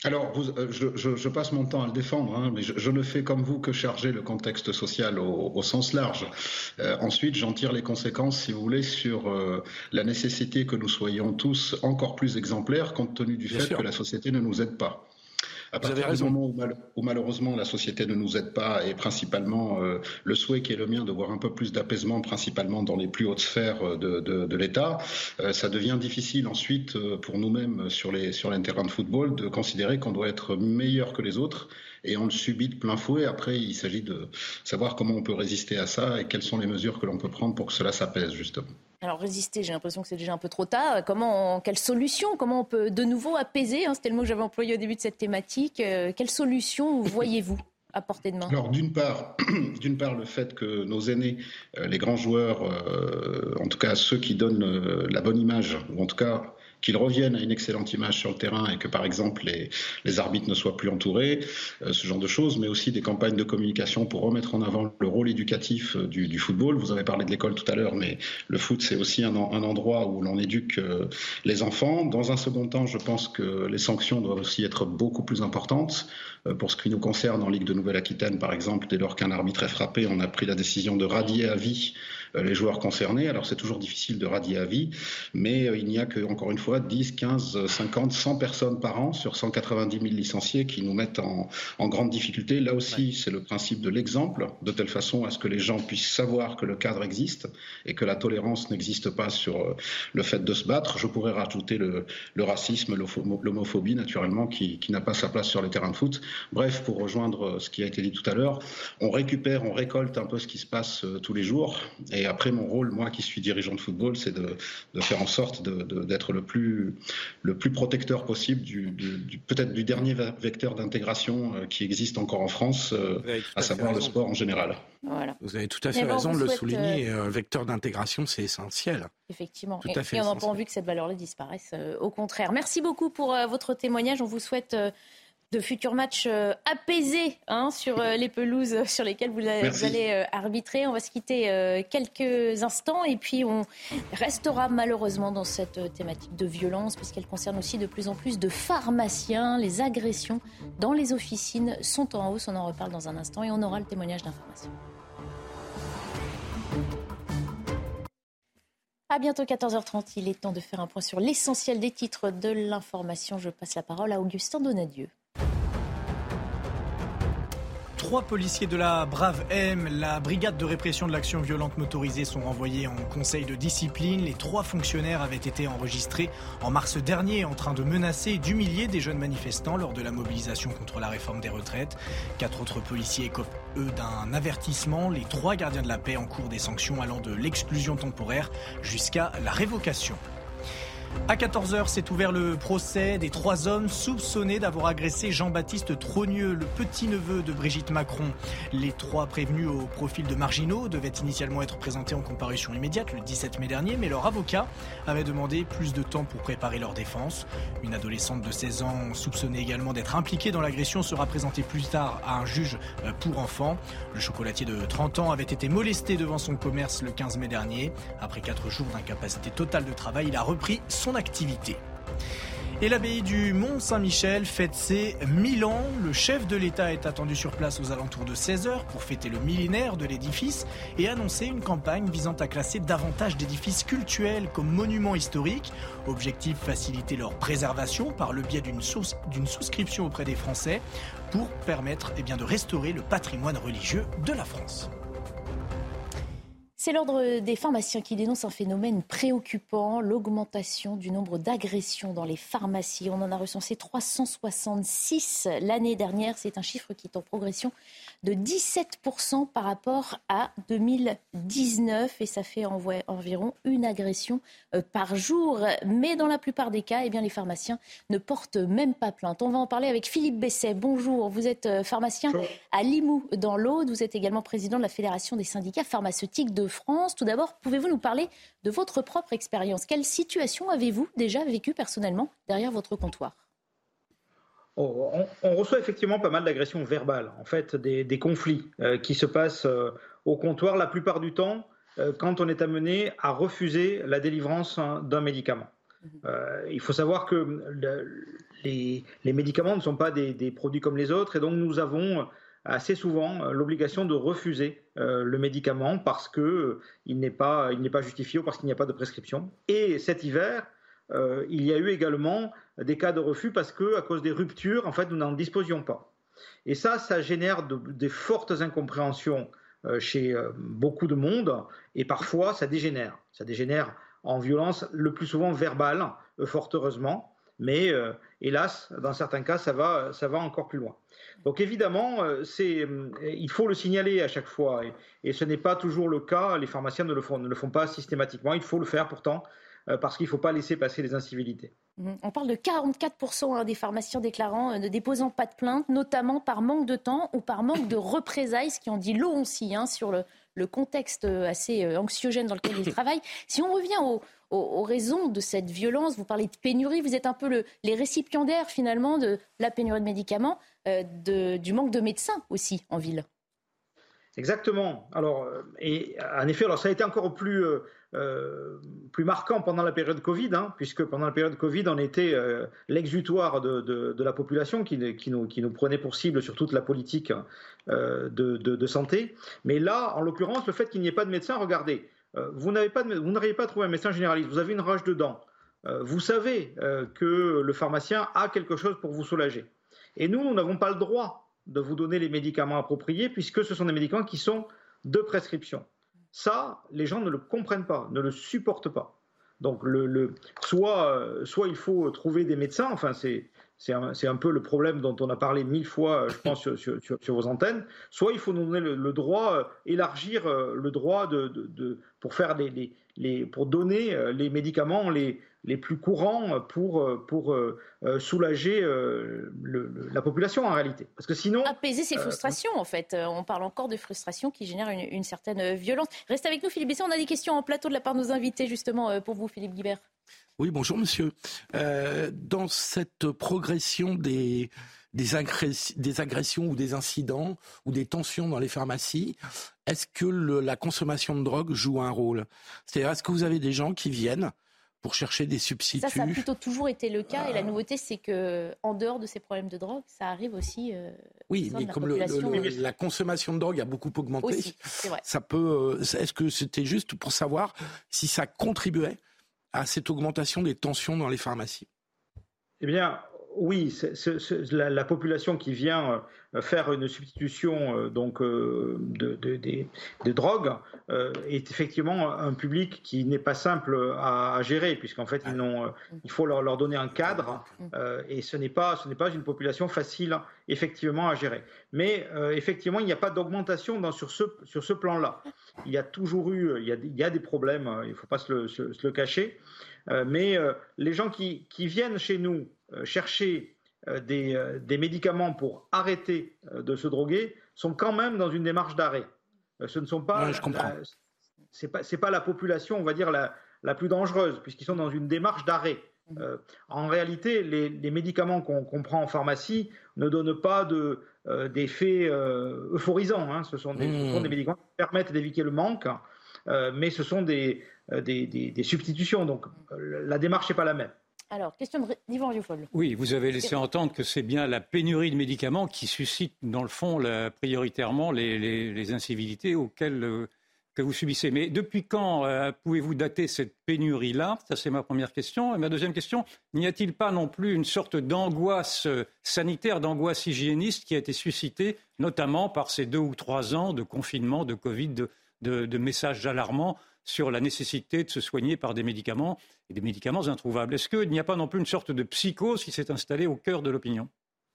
Alors, vous, je, je, je passe mon temps à le défendre, hein, mais je, je ne fais comme vous que charger le contexte social au, au sens large. Euh, ensuite, j'en tire les conséquences, si vous voulez, sur euh, la nécessité que nous soyons tous encore plus exemplaires, compte tenu du Bien fait sûr. que la société ne nous aide pas. À partir du moment où, mal, où malheureusement la société ne nous aide pas, et principalement euh, le souhait qui est le mien de voir un peu plus d'apaisement, principalement dans les plus hautes sphères de, de, de l'État, euh, ça devient difficile ensuite euh, pour nous-mêmes sur les, sur les terrains de football de considérer qu'on doit être meilleur que les autres, et on le subit de plein fouet. Après, il s'agit de savoir comment on peut résister à ça et quelles sont les mesures que l'on peut prendre pour que cela s'apaise justement. Alors résister, j'ai l'impression que c'est déjà un peu trop tard. Comment, quelle solution, comment on peut de nouveau apaiser, hein, c'était le mot que j'avais employé au début de cette thématique. Euh, quelle solution voyez-vous à portée de main? Alors d'une part, d'une part le fait que nos aînés, euh, les grands joueurs, euh, en tout cas ceux qui donnent euh, la bonne image, ou en tout cas qu'ils reviennent à une excellente image sur le terrain et que par exemple les, les arbitres ne soient plus entourés, euh, ce genre de choses, mais aussi des campagnes de communication pour remettre en avant le rôle éducatif euh, du, du football. Vous avez parlé de l'école tout à l'heure, mais le foot c'est aussi un, un endroit où l'on éduque euh, les enfants. Dans un second temps, je pense que les sanctions doivent aussi être beaucoup plus importantes. Euh, pour ce qui nous concerne en Ligue de Nouvelle-Aquitaine, par exemple, dès lors qu'un arbitre est frappé, on a pris la décision de radier à vie les joueurs concernés. Alors c'est toujours difficile de radier à vie, mais il n'y a que, encore une fois, dix, quinze, cinquante, cent personnes par an sur cent quatre-vingt-dix mille licenciés qui nous mettent en, en grande difficulté. Là aussi, ouais. c'est le principe de l'exemple, de telle façon à ce que les gens puissent savoir que le cadre existe et que la tolérance n'existe pas sur le fait de se battre. Je pourrais rajouter le, le racisme, l'homophobie, naturellement, qui, qui n'a pas sa place sur les terrains de foot. Bref, pour rejoindre ce qui a été dit tout à l'heure, on récupère, on récolte un peu ce qui se passe tous les jours. Et après, mon rôle, moi qui suis dirigeant de football, c'est de, de faire en sorte de, de, d'être le plus, le plus protecteur possible du, du, du peut-être du dernier vecteur d'intégration euh, qui existe encore en France, euh, à savoir le sport en général. Voilà. Vous avez tout à fait bon, raison de le souhaite, souligner. Euh... Un vecteur d'intégration, c'est essentiel. Effectivement. Tout et, à fait et on n'a essentiel. pas envie que cette valeur-là disparaisse. Euh, au contraire. Merci beaucoup pour euh, votre témoignage. On vous souhaite... Euh, de futurs matchs euh, apaisés hein, sur euh, les pelouses sur lesquelles vous, a, vous allez euh, arbitrer. On va se quitter euh, quelques instants et puis on restera malheureusement dans cette euh, thématique de violence puisqu'elle concerne aussi de plus en plus de pharmaciens. Les agressions dans les officines sont en hausse. On en reparle dans un instant et on aura le témoignage d'un pharmacien. À bientôt quatorze heures trente. Il est temps de faire un point sur l'essentiel des titres de l'information. Je passe la parole à Augustin Donadieu. Trois policiers de la Brave M, la brigade de répression de l'action violente motorisée, sont renvoyés en conseil de discipline. Les trois fonctionnaires avaient été enregistrés en mars dernier en train de menacer et d'humilier des jeunes manifestants lors de la mobilisation contre la réforme des retraites. Quatre autres policiers écopent, eux, d'un avertissement. Les trois gardiens de la paix encourent des sanctions allant de l'exclusion temporaire jusqu'à la révocation. À quatorze heures, s'est ouvert le procès des trois hommes soupçonnés d'avoir agressé Jean-Baptiste Trogneux, le petit-neveu de Brigitte Macron. Les trois prévenus au profil de marginaux devaient initialement être présentés en comparution immédiate le dix-sept mai dernier, mais leur avocat avait demandé plus de temps pour préparer leur défense. Une adolescente de seize ans, soupçonnée également d'être impliquée dans l'agression, sera présentée plus tard à un juge pour enfants. Le chocolatier de trente ans avait été molesté devant son commerce le quinze mai dernier. Après quatre jours d'incapacité totale de travail, il a repris son activité. Et l'abbaye du Mont-Saint-Michel fête ses mille ans. Le chef de l'État est attendu sur place aux alentours de seize heures pour fêter le millénaire de l'édifice et annoncer une campagne visant à classer davantage d'édifices cultuels comme monuments historiques. Objectif, faciliter leur préservation par le biais d'une, sous- d'une souscription auprès des Français pour permettre eh bien, de restaurer le patrimoine religieux de la France. C'est l'ordre des pharmaciens qui dénonce un phénomène préoccupant, l'augmentation du nombre d'agressions dans les pharmacies. On en a recensé trois cent soixante-six l'année dernière. C'est un chiffre qui est en progression de dix-sept pour cent par rapport à deux mille dix-neuf. Et ça fait environ une agression par jour. Mais dans la plupart des cas, eh bien, les pharmaciens ne portent même pas plainte. On va en parler avec Philippe Besset. Bonjour, vous êtes pharmacien à Limoux dans l'Aude. Vous êtes également président de la Fédération des syndicats pharmaceutiques de France. Tout d'abord, pouvez-vous nous parler de votre propre expérience ? Quelle situation avez-vous déjà vécue personnellement derrière votre comptoir ? Oh, on, on reçoit effectivement pas mal d'agressions verbales, en fait, des, des conflits euh, qui se passent euh, au comptoir la plupart du temps euh, quand on est amené à refuser la délivrance hein, d'un médicament. Euh, il faut savoir que le, les, les médicaments ne sont pas des, des produits comme les autres, et donc nous avons assez souvent l'obligation de refuser euh, le médicament parce qu'il euh, n'est pas, il n'est pas justifié ou parce qu'il n'y a pas de prescription. Et cet hiver, euh, il y a eu également des cas de refus parce qu'à cause des ruptures, en fait, nous n'en disposions pas. Et ça, ça génère de, des fortes incompréhensions euh, chez euh, beaucoup de monde, et parfois ça dégénère. Ça dégénère en violence, le plus souvent verbale, euh, fort heureusement, mais euh, hélas, dans certains cas, ça va, ça va encore plus loin. Donc évidemment, c'est, il faut le signaler à chaque fois, et, et ce n'est pas toujours le cas, les pharmaciens ne le font, ne le font pas systématiquement, il faut le faire pourtant, euh, parce qu'il ne faut pas laisser passer les incivilités. On parle de quarante-quatre pour cent des pharmaciens déclarant euh, ne déposant pas de plainte, notamment par manque de temps ou par manque de représailles, ce qui en dit long aussi hein, sur le, le contexte assez anxiogène dans lequel ils travaillent. Si on revient au Aux, aux raisons de cette violence, vous parlez de pénurie, vous êtes un peu le, les récipiendaires finalement de la pénurie de médicaments, euh, de, du manque de médecins aussi en ville. Exactement. Alors, et en effet, alors ça a été encore plus, euh, plus marquant pendant la période Covid, hein, puisque pendant la période Covid, on était euh, l'exutoire de, de, de la population qui, qui, nous, qui nous prenait pour cible sur toute la politique euh, de, de, de santé. Mais là, en l'occurrence, le fait qu'il n'y ait pas de médecin, regardez, euh, vous n'avez pas de, vous n'arrivez pas à trouver un médecin généraliste, vous avez une rage de dents, euh, vous savez euh, que le pharmacien a quelque chose pour vous soulager. Et nous, nous n'avons pas le droit de vous donner les médicaments appropriés, puisque ce sont des médicaments qui sont de prescription. Ça, les gens ne le comprennent pas, ne le supportent pas. Donc, le, le, soit, soit il faut trouver des médecins, enfin, c'est, c'est, un, c'est un peu le problème dont on a parlé mille fois, je pense, sur, sur, sur vos antennes, soit il faut nous donner le, le droit, élargir le droit de, de, de, pour, faire les, les, les, pour donner les médicaments les, les plus courants pour, pour euh, soulager euh, le, le, la population en réalité. Parce que sinon... Apaiser ces frustrations euh, en fait. On parle encore de frustrations qui génèrent une, une certaine violence. Restez avec nous Philippe Besset, on a des questions en plateau de la part de nos invités justement pour vous Philippe Guibert. Oui, bonjour monsieur. Euh, dans cette progression des, des, agress- des agressions ou des incidents ou des tensions dans les pharmacies, est-ce que le, la consommation de drogue joue un rôle ? C'est-à-dire, est-ce que vous avez des gens qui viennent pour chercher des substituts. Ça, ça a plutôt toujours été le cas. Et la nouveauté, c'est qu'en dehors de ces problèmes de drogue, ça arrive aussi. Euh, oui, mais comme le, le, la consommation de drogue a beaucoup augmenté, aussi, c'est vrai. Ça peut. Est-ce que c'était juste pour savoir si ça contribuait à cette augmentation des tensions dans les pharmacies ? Eh bien, oui, c'est, c'est, c'est la, la population qui vient euh, faire une substitution euh, donc euh, de, de, de, de drogue euh, est effectivement un public qui n'est pas simple à, à gérer, puisqu'en fait, ils n'ont, euh, il faut leur, leur donner un cadre euh, et ce n'est pas, ce n'est pas une population facile effectivement à gérer. Mais euh, effectivement, il n'y a pas d'augmentation dans, sur ce, sur ce plan-là. Il y a toujours eu, il y a, il y a des problèmes, il ne faut pas se le, se, se le cacher, euh, mais euh, les gens qui, qui viennent chez nous chercher des, des médicaments pour arrêter de se droguer sont quand même dans une démarche d'arrêt. Ce ne sont pas, ouais, je comprends. La, c'est pas, c'est pas la population, on va dire, la, la plus dangereuse, puisqu'ils sont dans une démarche d'arrêt. Euh, en réalité, les, les médicaments qu'on, qu'on prend en pharmacie ne donnent pas de, euh, d'effets euh, euphorisants. Hein. Ce, sont des, mmh. ce sont des médicaments qui permettent d'éviter le manque, euh, mais ce sont des, des, des, des substitutions. Donc, euh, la démarche n'est pas la même. Alors, question d'Yvan Rioufol. Oui, vous avez laissé entendre que c'est bien la pénurie de médicaments qui suscite, dans le fond, la, prioritairement les, les, les incivilités auxquelles euh, que vous subissez. Mais depuis quand euh, pouvez-vous dater cette pénurie-là ? Ça, c'est ma première question. Et ma deuxième question, n'y a-t-il pas non plus une sorte d'angoisse sanitaire, d'angoisse hygiéniste qui a été suscitée, notamment par ces deux ou trois ans de confinement, de Covid, de, de, de messages alarmants sur la nécessité de se soigner par des médicaments et des médicaments introuvables. Est-ce qu'il n'y a pas non plus une sorte de psychose qui s'est installée au cœur de l'opinion ?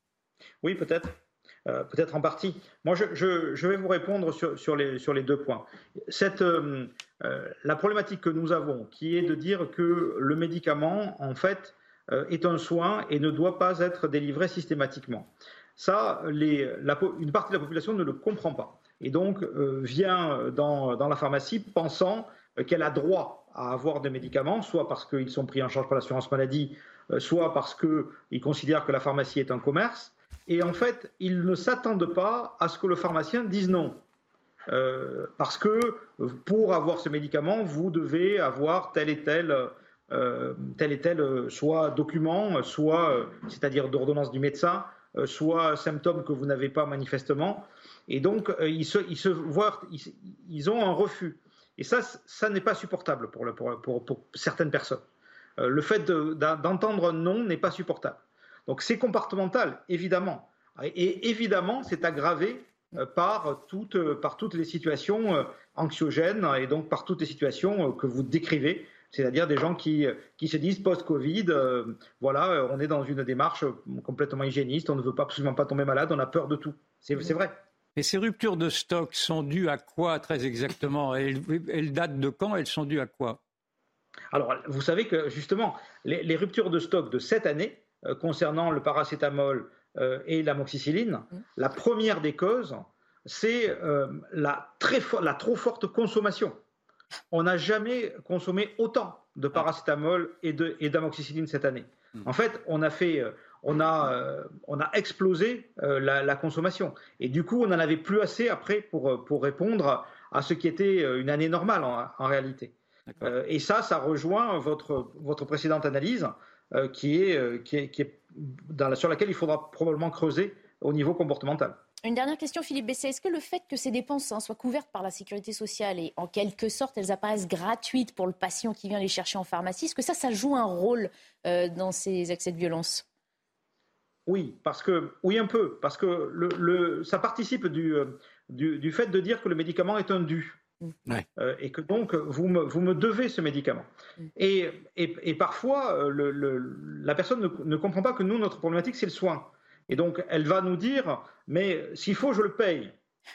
Oui, peut-être. Euh, peut-être en partie. Moi, je, je, je vais vous répondre sur, sur, les, sur les deux points. Cette, euh, euh, la problématique que nous avons, qui est de dire que le médicament, en fait, euh, est un soin et ne doit pas être délivré systématiquement. Ça, les, la, une partie de la population ne le comprend pas. Et donc, euh, vient dans, dans la pharmacie pensant qu'elle a droit à avoir des médicaments, soit parce qu'ils sont pris en charge par l'assurance maladie, soit parce qu'ils considèrent que la pharmacie est un commerce. Et en fait, ils ne s'attendent pas à ce que le pharmacien dise non. Euh, parce que pour avoir ce médicament, vous devez avoir tel et tel euh, tel et tel, euh, soit document, soit, euh, c'est-à-dire d'ordonnance du médecin, euh, soit symptômes que vous n'avez pas manifestement. Et donc, euh, ils, se, ils se voient, ils, ils ont un refus. Et ça, ça n'est pas supportable pour, le, pour, pour, pour certaines personnes. Euh, le fait de, d'entendre non n'est pas supportable. Donc, c'est comportemental, évidemment. Et évidemment, c'est aggravé euh, par, toutes, par toutes les situations euh, anxiogènes et donc par toutes les situations euh, que vous décrivez. C'est-à-dire des gens qui, qui se disent post-Covid, euh, voilà, on est dans une démarche complètement hygiéniste, on ne veut pas, absolument pas tomber malade, on a peur de tout. C'est, c'est vrai. Et ces ruptures de stock sont dues à quoi très exactement ? elles, elles datent de quand ? Elles sont dues à quoi ? Alors, vous savez que justement, les, les ruptures de stock de cette année, euh, concernant le paracétamol euh, et l'amoxicilline, mmh. la première des causes, c'est euh, la, très fo- la trop forte consommation. On n'a jamais consommé autant de paracétamol et, de, et d'amoxicilline cette année. Mmh. En fait, on a fait... Euh, On a, euh, on a explosé euh, la, la consommation. Et du coup, on n'en avait plus assez après pour, pour répondre à ce qui était une année normale en, en réalité. Euh, et ça, ça rejoint votre, votre précédente analyse euh, qui est, euh, qui est, qui est dans la, sur laquelle il faudra probablement creuser au niveau comportemental. Une dernière question, Philippe Besset. Est-ce que le fait que ces dépenses hein, soient couvertes par la sécurité sociale et en quelque sorte elles apparaissent gratuites pour le patient qui vient les chercher en pharmacie, est-ce que ça, ça joue un rôle euh, dans ces accès de violence ? Oui, parce que, oui, un peu, parce que le, le, ça participe du, du, du fait de dire que le médicament est un dû. Ouais. Euh, et que donc vous me, vous me devez ce médicament. Mm. Et, et, et parfois, le, le, la personne ne, ne comprend pas que nous, notre problématique, c'est le soin. Et donc, elle va nous dire, mais s'il faut, je le paye.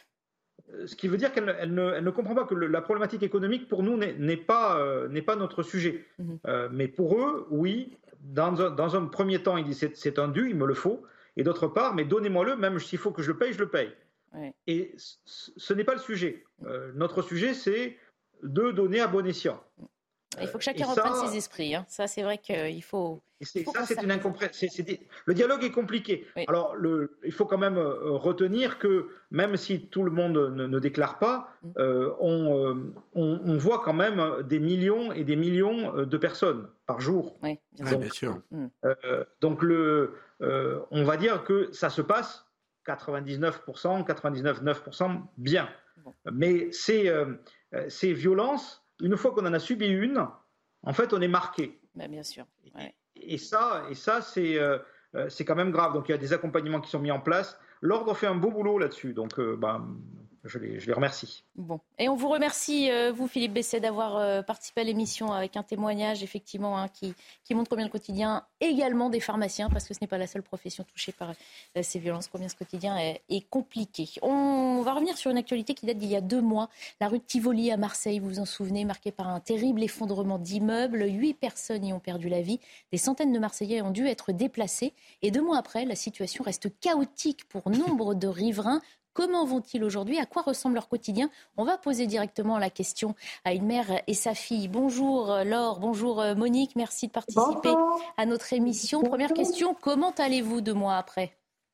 Ce qui veut dire qu'elle elle ne, elle ne comprend pas que le, la problématique économique, pour nous, n'est, n'est, pas, euh, n'est pas notre sujet. Mm. Euh, mais pour eux, oui, dans un, dans un premier temps, ils disent c'est, c'est un dû, il me le faut. Et d'autre part, mais donnez-moi-le, même s'il faut que je le paye, je le paye. Oui. Et c- ce n'est pas le sujet. Euh, notre sujet, c'est de donner à bon escient. Il faut que chacun reprenne ça, ses esprits. Hein. Ça, c'est vrai qu'il faut. C'est, il faut ça, c'est une incompréhension. Le dialogue est compliqué. Oui. Alors, le, il faut quand même euh, retenir que même si tout le monde ne, ne déclare pas, mm. euh, on, euh, on, on voit quand même des millions et des millions de personnes par jour. Oui, bien, donc, bien sûr. Euh, donc, le, euh, on va dire que ça se passe quatre-vingt-dix-neuf pour cent, quatre-vingt-dix-neuf virgule neuf pour cent bien. Bon. Mais ces, euh, ces violences, une fois qu'on en a subi une, en fait, on est marqué. Ben, bien sûr. Ouais. Et, et ça, et ça c'est, euh, c'est quand même grave. Donc, il y a des accompagnements qui sont mis en place. L'Ordre fait un beau boulot là-dessus. Donc, euh, ben, je, les, je les remercie. Bon. Et on vous remercie, euh, vous, Philippe Besset, d'avoir euh, participé à l'émission avec un témoignage, effectivement, hein, qui, qui montre combien le quotidien, également des pharmaciens, parce que ce n'est pas la seule profession touchée par euh, ces violences, combien ce quotidien est, est compliqué. On va revenir sur une actualité qui date d'il y a deux mois. La rue de Tivoli à Marseille, vous vous en souvenez, marquée par un terrible effondrement d'immeubles. Huit personnes y ont perdu la vie. Des centaines de Marseillais ont dû être déplacés. Et deux mois après, la situation reste chaotique pour nombre de riverains. Comment vont-ils aujourd'hui ? À quoi ressemble leur quotidien ? On va poser directement la question à une mère et sa fille. Bonjour Laure, bonjour Monique, merci de participer bonjour. À notre émission. Bonjour. Première question, comment allez-vous deux mois après ?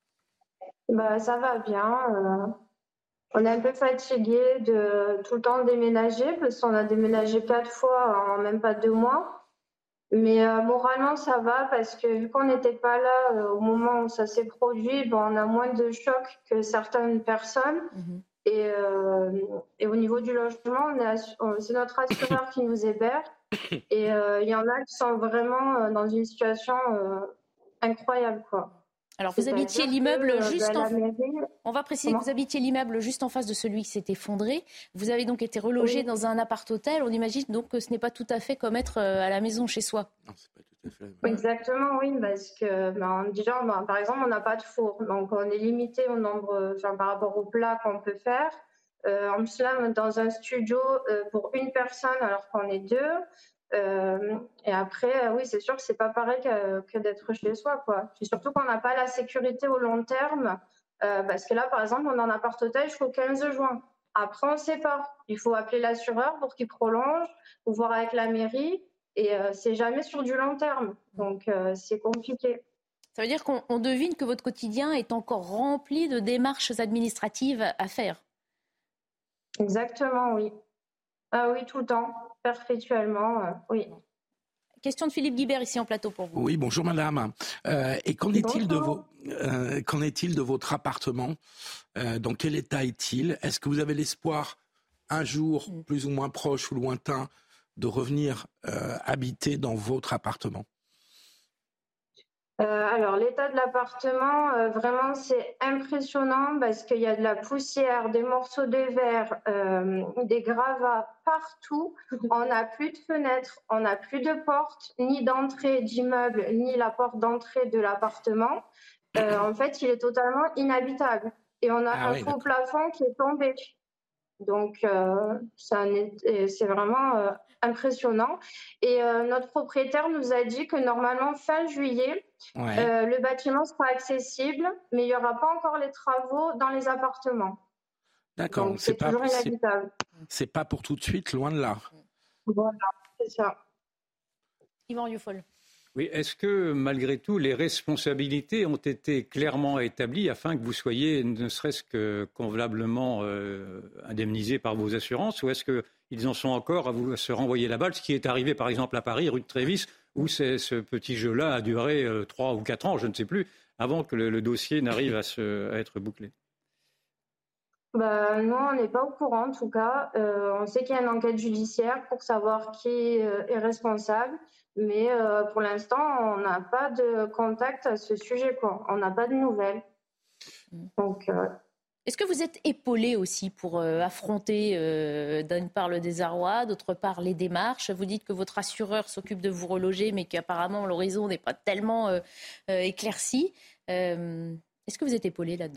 Bah, ça va bien. Euh, on est un peu fatigué de tout le temps déménager parce qu'on a déménagé quatre fois en même pas deux mois. Mais euh, moralement, ça va parce que vu qu'on n'était pas là euh, au moment où ça s'est produit, ben, on a moins de choc que certaines personnes. Mmh. Et, euh, et au niveau du logement, on est assu- c'est notre assureur qui nous héberge. Et il euh, y en a qui sont vraiment euh, dans une situation euh, incroyable, quoi. Alors, vous C'est-à-dire habitiez l'immeuble que, juste ben, en... la mairie... On va préciser Comment que vous habitiez l'immeuble juste en face de celui qui s'est effondré. Vous avez donc été relogé oui. dans un appart-hôtel. On imagine donc que ce n'est pas tout à fait comme être à la maison chez soi. Non, c'est pas tout à fait. Oui, exactement, oui, parce que ben, déjà, ben, par exemple, on n'a pas de four, donc on est limité au nombre, enfin, par rapport au plat qu'on peut faire. Euh, en plus là, dans un studio euh, pour une personne alors qu'on est deux. Euh, et après, euh, oui, c'est sûr que c'est pas pareil que, que d'être chez soi, quoi. Puis surtout qu'on n'a pas la sécurité au long terme, euh, parce que là, par exemple, on est en appart-hôtel jusqu'au quinze juin. Après, on ne sait pas. Il faut appeler l'assureur pour qu'il prolonge, ou voir avec la mairie, et euh, c'est jamais sur du long terme. Donc, euh, c'est compliqué. Ça veut dire qu'on on devine que votre quotidien est encore rempli de démarches administratives à faire. Exactement, oui. Ah oui, tout le temps, perpétuellement, euh, oui. Question de Philippe Guibert ici en plateau pour vous. Oui, bonjour madame. Euh, et qu'en est-il de vos, euh, qu'en est-il de votre appartement ? euh, Dans quel état est-il ? Est-ce que vous avez l'espoir, un jour, mm. plus ou moins proche ou lointain, de revenir euh, habiter dans votre appartement ? Euh, alors, l'état de l'appartement, euh, vraiment, c'est impressionnant parce qu'il y a de la poussière, des morceaux de verre, euh, des gravats partout. On n'a plus de fenêtres, on n'a plus de porte, ni d'entrée d'immeuble, ni la porte d'entrée de l'appartement. Euh, en fait, il est totalement inhabitable. Et on a ah un oui, faux d'accord. plafond qui est tombé. Donc, euh, c'est, c'est vraiment euh, impressionnant. Et euh, notre propriétaire nous a dit que normalement, fin juillet, ouais. euh, le bâtiment sera accessible, mais il n'y aura pas encore les travaux dans les appartements. D'accord, donc c'est, c'est toujours pas, inhabitable. C'est, c'est pas pour tout de suite, loin de là. Voilà, c'est ça. Yvan Rieufol. Oui, est-ce que malgré tout, les responsabilités ont été clairement établies afin que vous soyez ne serait-ce que convenablement euh, indemnisé par vos assurances, ou est-ce qu'ils en sont encore à vous à se renvoyer la balle, ce qui est arrivé par exemple à Paris, rue de Trévis, où c'est, ce petit jeu-là a duré euh, trois ou quatre ans, je ne sais plus, avant que le, le dossier n'arrive à, se, à être bouclé? Bah, nous, on n'est pas au courant en tout cas. Euh, on sait qu'il y a une enquête judiciaire pour savoir qui euh, est responsable. Mais euh, pour l'instant, on n'a pas de contact à ce sujet, quoi. On n'a pas de nouvelles. Donc, euh... Est-ce que vous êtes épaulé aussi pour euh, affronter euh, d'une part le désarroi, d'autre part les démarches ? Vous dites que votre assureur s'occupe de vous reloger, mais qu'apparemment l'horizon n'est pas tellement euh, euh, éclairci. Euh, est-ce que vous êtes épaulé là-dedans ?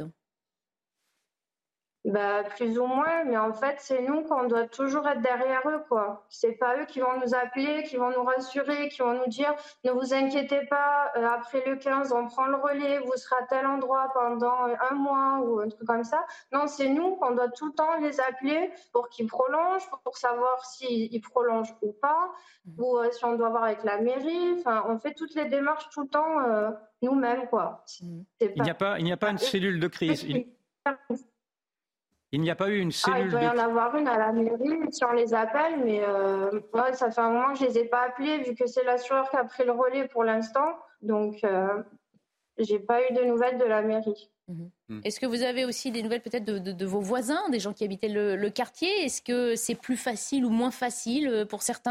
Bah, plus ou moins, mais en fait, c'est nous qu'on doit toujours être derrière eux, quoi. C'est pas eux qui vont nous appeler, qui vont nous rassurer, qui vont nous dire « Ne vous inquiétez pas, euh, après le quinze, on prend le relais, vous serez à tel endroit pendant un mois » ou un truc comme ça. Non, c'est nous qu'on doit tout le temps les appeler pour qu'ils prolongent, pour savoir s'ils prolongent ou pas, mmh. ou euh, si on doit voir avec la mairie. Enfin, on fait toutes les démarches tout le temps euh, nous-mêmes, quoi. Mmh. C'est il, pas... n'y a pas, il n'y a pas une cellule de crise. Il... Il n'y a pas eu une cellule ah, il doit y de... en avoir une à la mairie si on les appelle, mais euh, ouais, ça fait un moment que je ne les ai pas appelés vu que c'est l'assureur qui a pris le relais pour l'instant. Donc, euh, je n'ai pas eu de nouvelles de la mairie. Mmh. Mmh. Est-ce que vous avez aussi des nouvelles peut-être de, de, de vos voisins, des gens qui habitaient le, le quartier ? Est-ce que c'est plus facile ou moins facile pour certains ?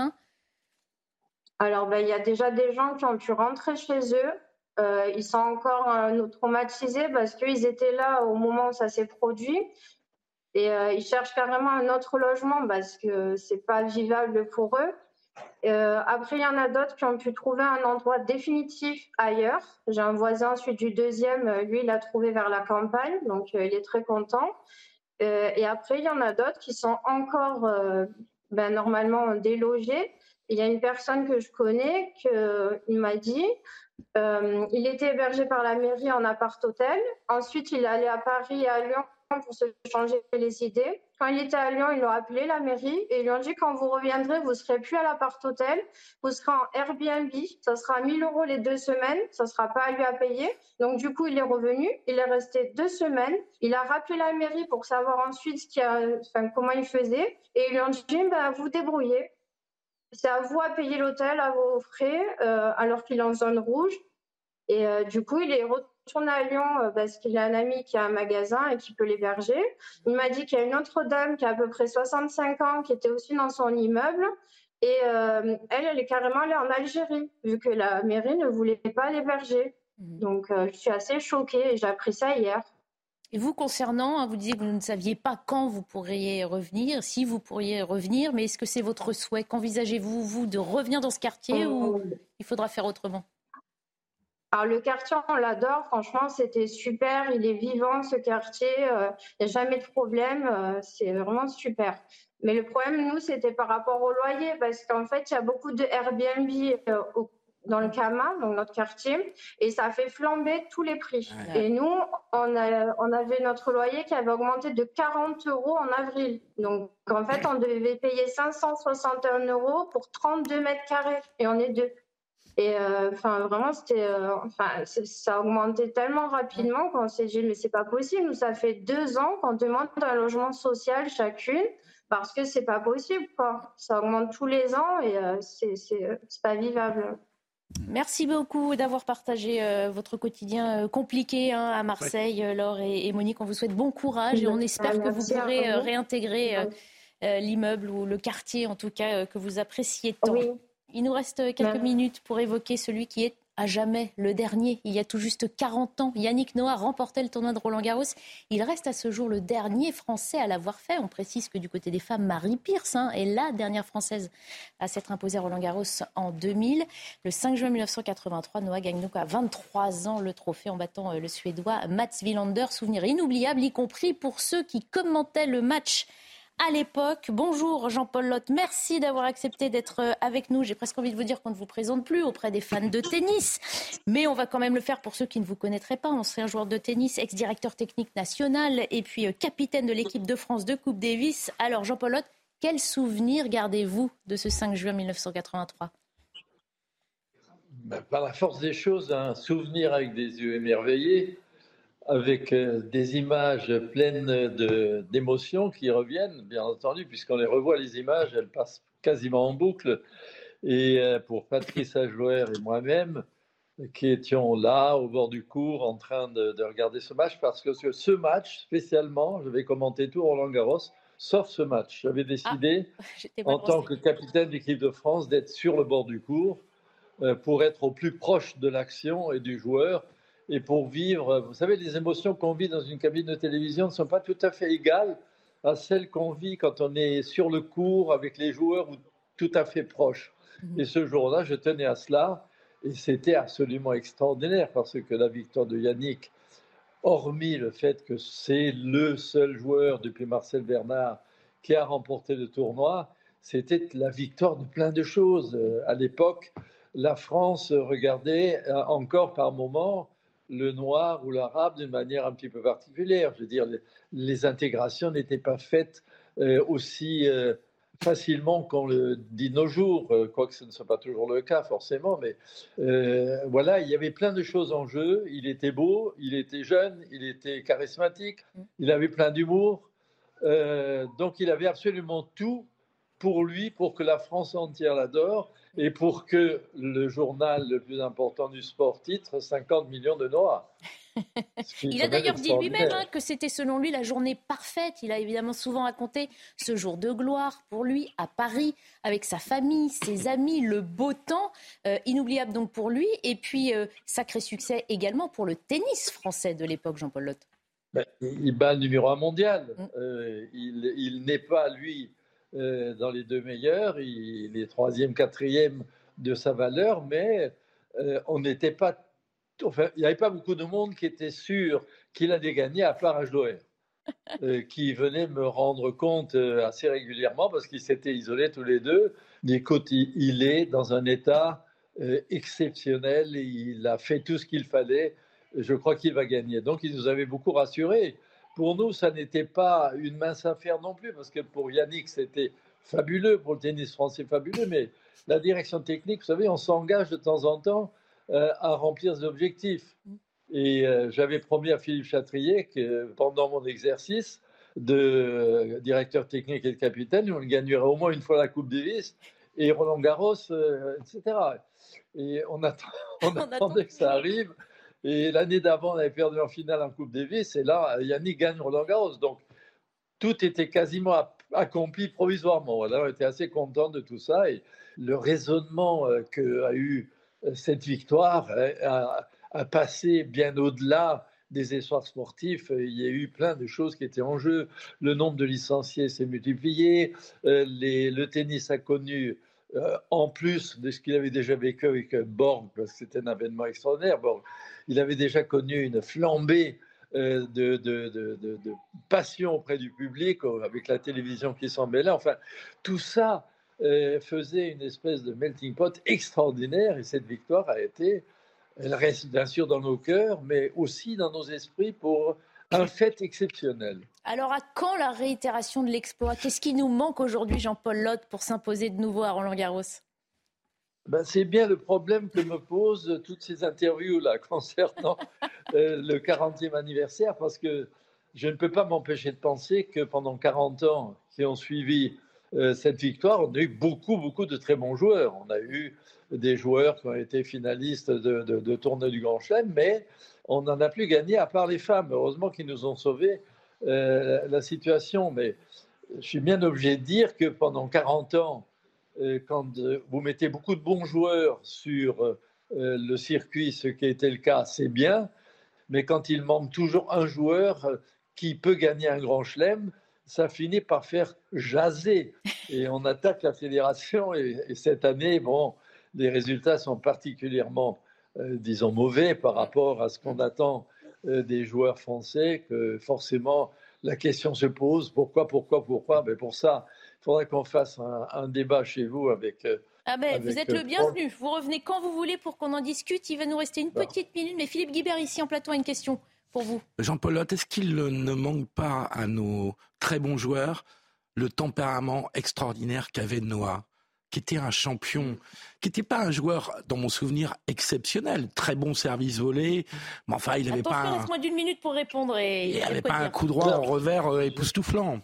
Alors, ben, il y a déjà des gens qui ont pu rentrer chez eux. Euh, ils sont encore euh, traumatisés parce qu'ils étaient là au moment où ça s'est produit. Et euh, ils cherchent carrément un autre logement parce que c'est pas vivable pour eux. Euh, après, il y en a d'autres qui ont pu trouver un endroit définitif ailleurs. J'ai un voisin, celui du deuxième, lui, il l'a trouvé vers la campagne, donc euh, il est très content. Euh, et après, il y en a d'autres qui sont encore euh, ben, normalement délogés. Il y a une personne que je connais qui m'a dit euh, il était hébergé par la mairie en appart-hôtel. Ensuite, il est allé à Paris et à Lyon pour se changer les idées. Quand il était à Lyon, ils l'ont appelé, la mairie, et ils lui ont dit quand vous reviendrez, vous ne serez plus à l'appart-hôtel, vous serez en Airbnb, ça sera mille euros les deux semaines, ça ne sera pas à lui à payer. Donc du coup, il est revenu, il est resté deux semaines, il a rappelé la mairie pour savoir ensuite ce qu'il a, enfin, comment il faisait, et ils lui ont dit bah, vous débrouillez, c'est à vous à payer l'hôtel, à vos frais, euh, alors qu'il est en zone rouge. Et euh, du coup, il est retourné à Lyon euh, parce qu'il a un ami qui a un magasin et qui peut l'héberger. Il m'a dit qu'il y a une autre dame qui a à peu près soixante-cinq ans qui était aussi dans son immeuble. Et euh, elle, elle est carrément allée en Algérie, vu que la mairie ne voulait pas l'héberger. Mmh. Donc, euh, je suis assez choquée et j'ai appris ça hier. Et vous, concernant, vous disiez que vous ne saviez pas quand vous pourriez revenir, si vous pourriez revenir, mais est-ce que c'est votre souhait ? Qu'envisagez-vous, vous, de revenir dans ce quartier mmh. ou il faudra faire autrement ? Alors le quartier, on l'adore, franchement, c'était super, il est vivant ce quartier, il euh, n'y a jamais de problème, euh, c'est vraiment super. Mais le problème, nous, c'était par rapport au loyer, parce qu'en fait, il y a beaucoup de Airbnb euh, au, dans le Kama, donc notre quartier, et ça fait flamber tous les prix. Ouais. Et nous, on, a, on avait notre loyer qui avait augmenté de quarante euros en avril. Donc en fait, on devait payer cinq cent soixante et un euros pour trente-deux mètres carrés, et on est deux. Et enfin euh, vraiment c'était euh, enfin ça a augmenté tellement rapidement qu'on s'est dit mais c'est pas possible, nous ça fait deux ans qu'on demande un logement social chacune, parce que c'est pas possible, quoi. Ça augmente tous les ans et euh, c'est, c'est, c'est pas vivable. Merci beaucoup d'avoir partagé euh, votre quotidien euh, compliqué hein, à Marseille, euh, Laure et, et Monique. On vous souhaite bon courage et on espère que vous pourrez euh, réintégrer euh, euh, l'immeuble ou le quartier, en tout cas, euh, que vous appréciez tant. Oui. Il nous reste quelques Merci. minutes pour évoquer celui qui est à jamais le dernier. Il y a tout juste quarante ans, Yannick Noah remportait le tournoi de Roland-Garros. Il reste à ce jour le dernier Français à l'avoir fait. On précise que du côté des femmes, Marie Pierce hein, est la dernière Française à s'être imposée à Roland-Garros en deux mille. Le cinq juin mille neuf cent quatre-vingt-trois, Noah gagne donc à vingt-trois ans le trophée en battant le Suédois Mats Wilander. Souvenir inoubliable, y compris pour ceux qui commentaient le match à l'époque. Bonjour Jean-Paul Lotte, merci d'avoir accepté d'être avec nous. J'ai presque envie de vous dire qu'on ne vous présente plus auprès des fans de tennis, mais on va quand même le faire pour ceux qui ne vous connaîtraient pas. Ancien joueur de tennis, ex-directeur technique national et puis capitaine de l'équipe de France de Coupe Davis. Alors Jean-Paul Lotte, quel souvenir gardez-vous de ce cinq juin mille neuf cent quatre-vingt-trois ? Ben, par la force des choses, un souvenir avec des yeux émerveillés, avec euh, des images pleines de, d'émotions qui reviennent, bien entendu, puisqu'on les revoit, les images, elles passent quasiment en boucle. Et euh, pour Patrice Agloer et moi-même, qui étions là, au bord du court, en train de, de regarder ce match, parce que ce match, spécialement, je vais commenter tout Roland-Garros, sauf ce match. J'avais décidé, ah, en tant que capitaine de l'équipe de France, d'être sur le bord du court, euh, pour être au plus proche de l'action et du joueur, et pour vivre, vous savez, les émotions qu'on vit dans une cabine de télévision ne sont pas tout à fait égales à celles qu'on vit quand on est sur le court avec les joueurs ou tout à fait proches. Mmh. Et ce jour-là, je tenais à cela et c'était absolument extraordinaire parce que la victoire de Yannick, hormis le fait que c'est le seul joueur depuis Marcel Bernard qui a remporté le tournoi, c'était la victoire de plein de choses. À l'époque, la France regardait encore par moments le noir ou l'arabe d'une manière un petit peu particulière. Je veux dire, les, les intégrations n'étaient pas faites euh, aussi euh, facilement qu'on le dit nos jours, euh, quoique ce ne soit pas toujours le cas forcément, mais euh, voilà, il y avait plein de choses en jeu. Il était beau, il était jeune, il était charismatique, il avait plein d'humour, euh, donc il avait absolument tout pour lui, pour que la France entière l'adore, et pour que le journal le plus important du sport titre cinquante millions de Noah. Il a d'ailleurs dit lui-même hein, que c'était selon lui la journée parfaite. Il a évidemment souvent raconté ce jour de gloire pour lui à Paris, avec sa famille, ses amis, le beau temps, euh, inoubliable donc pour lui. Et puis, euh, sacré succès également pour le tennis français de l'époque, Jean-Paul Lotte. Ben, il bat le numéro un mondial. Mm. Euh, il, il n'est pas, lui... Euh, dans les deux meilleurs, il est troisième, quatrième de sa valeur, mais euh, on n'était pas, enfin, il n'y avait pas beaucoup de monde qui était sûr qu'il allait gagner, à part Agloer, euh, qui venait me rendre compte euh, assez régulièrement parce qu'ils s'étaient isolés tous les deux. Écoute, il, il est dans un état euh, exceptionnel, il a fait tout ce qu'il fallait, je crois qu'il va gagner. Donc il nous avait beaucoup rassurés. Pour nous, ça n'était pas une mince affaire non plus, parce que pour Yannick, c'était fabuleux, pour le tennis français, fabuleux, mais la direction technique, vous savez, on s'engage de temps en temps euh, à remplir des objectifs. Et euh, j'avais promis à Philippe Chatrier que pendant mon exercice de directeur technique et de capitaine, on gagnerait au moins une fois la Coupe Davis et Roland Garros, euh, et cetera. Et on, attend, on, on attendait attend. que ça arrive. Et l'année d'avant, on avait perdu en finale en Coupe Davis. Et là, Yannick gagne Roland Garros. Donc, tout était quasiment accompli provisoirement. Voilà, on était assez contents de tout ça. Et le raisonnement qu'a eu cette victoire a, a passé bien au-delà des espoirs sportifs. Il y a eu plein de choses qui étaient en jeu. Le nombre de licenciés s'est multiplié. Les, le tennis a connu... Euh, en plus de ce qu'il avait déjà vécu avec Borg, parce que c'était un événement extraordinaire, Borg, il avait déjà connu une flambée euh, de, de, de, de, de passion auprès du public, avec la télévision qui s'en mêlait. Enfin, tout ça euh, faisait une espèce de melting pot extraordinaire, et cette victoire a été, elle reste bien sûr dans nos cœurs, mais aussi dans nos esprits pour un fait exceptionnel. Alors, à quand la réitération de l'exploit ? Qu'est-ce qui nous manque aujourd'hui, Jean-Paul Lotte, pour s'imposer de nouveau à Roland-Garros ? Ben, c'est bien le problème que me posent toutes ces interviews-là concernant euh, le quarantième anniversaire, parce que je ne peux pas m'empêcher de penser que pendant quarante ans qui ont suivi euh, cette victoire, on a eu beaucoup, beaucoup de très bons joueurs. On a eu des joueurs qui ont été finalistes de, de, de tournois du Grand Chelem, mais on n'en a plus gagné à part les femmes. Heureusement qu'ils nous ont sauvé euh, la situation. Mais je suis bien obligé de dire que pendant quarante ans, euh, quand euh, vous mettez beaucoup de bons joueurs sur euh, le circuit, ce qui a été le cas, c'est bien. Mais quand il manque toujours un joueur qui peut gagner un Grand Chelem, ça finit par faire jaser. Et on attaque la fédération. Et, et cette année, bon, les résultats sont particulièrement, euh, disons, mauvais par rapport à ce qu'on attend euh, des joueurs français, que forcément, la question se pose, pourquoi, pourquoi, pourquoi? Mais pour ça, il faudrait qu'on fasse un, un débat chez vous avec... Euh, ah ben, avec vous êtes euh, le bienvenu. Vous revenez quand vous voulez pour qu'on en discute. Il va nous rester une bon. petite minute. Mais Philippe Guibert, ici en plateau, a une question pour vous. Jean-Paul Lotte, est-ce qu'il ne manque pas à nos très bons joueurs le tempérament extraordinaire qu'avait Noah, qui était un champion, qui n'était pas un joueur, dans mon souvenir, exceptionnel. Très bon service volé, mais enfin, il n'avait pas un... laisse-moi d'une minute pour répondre. Et il n'avait pas un coup droit en revers euh, époustouflant.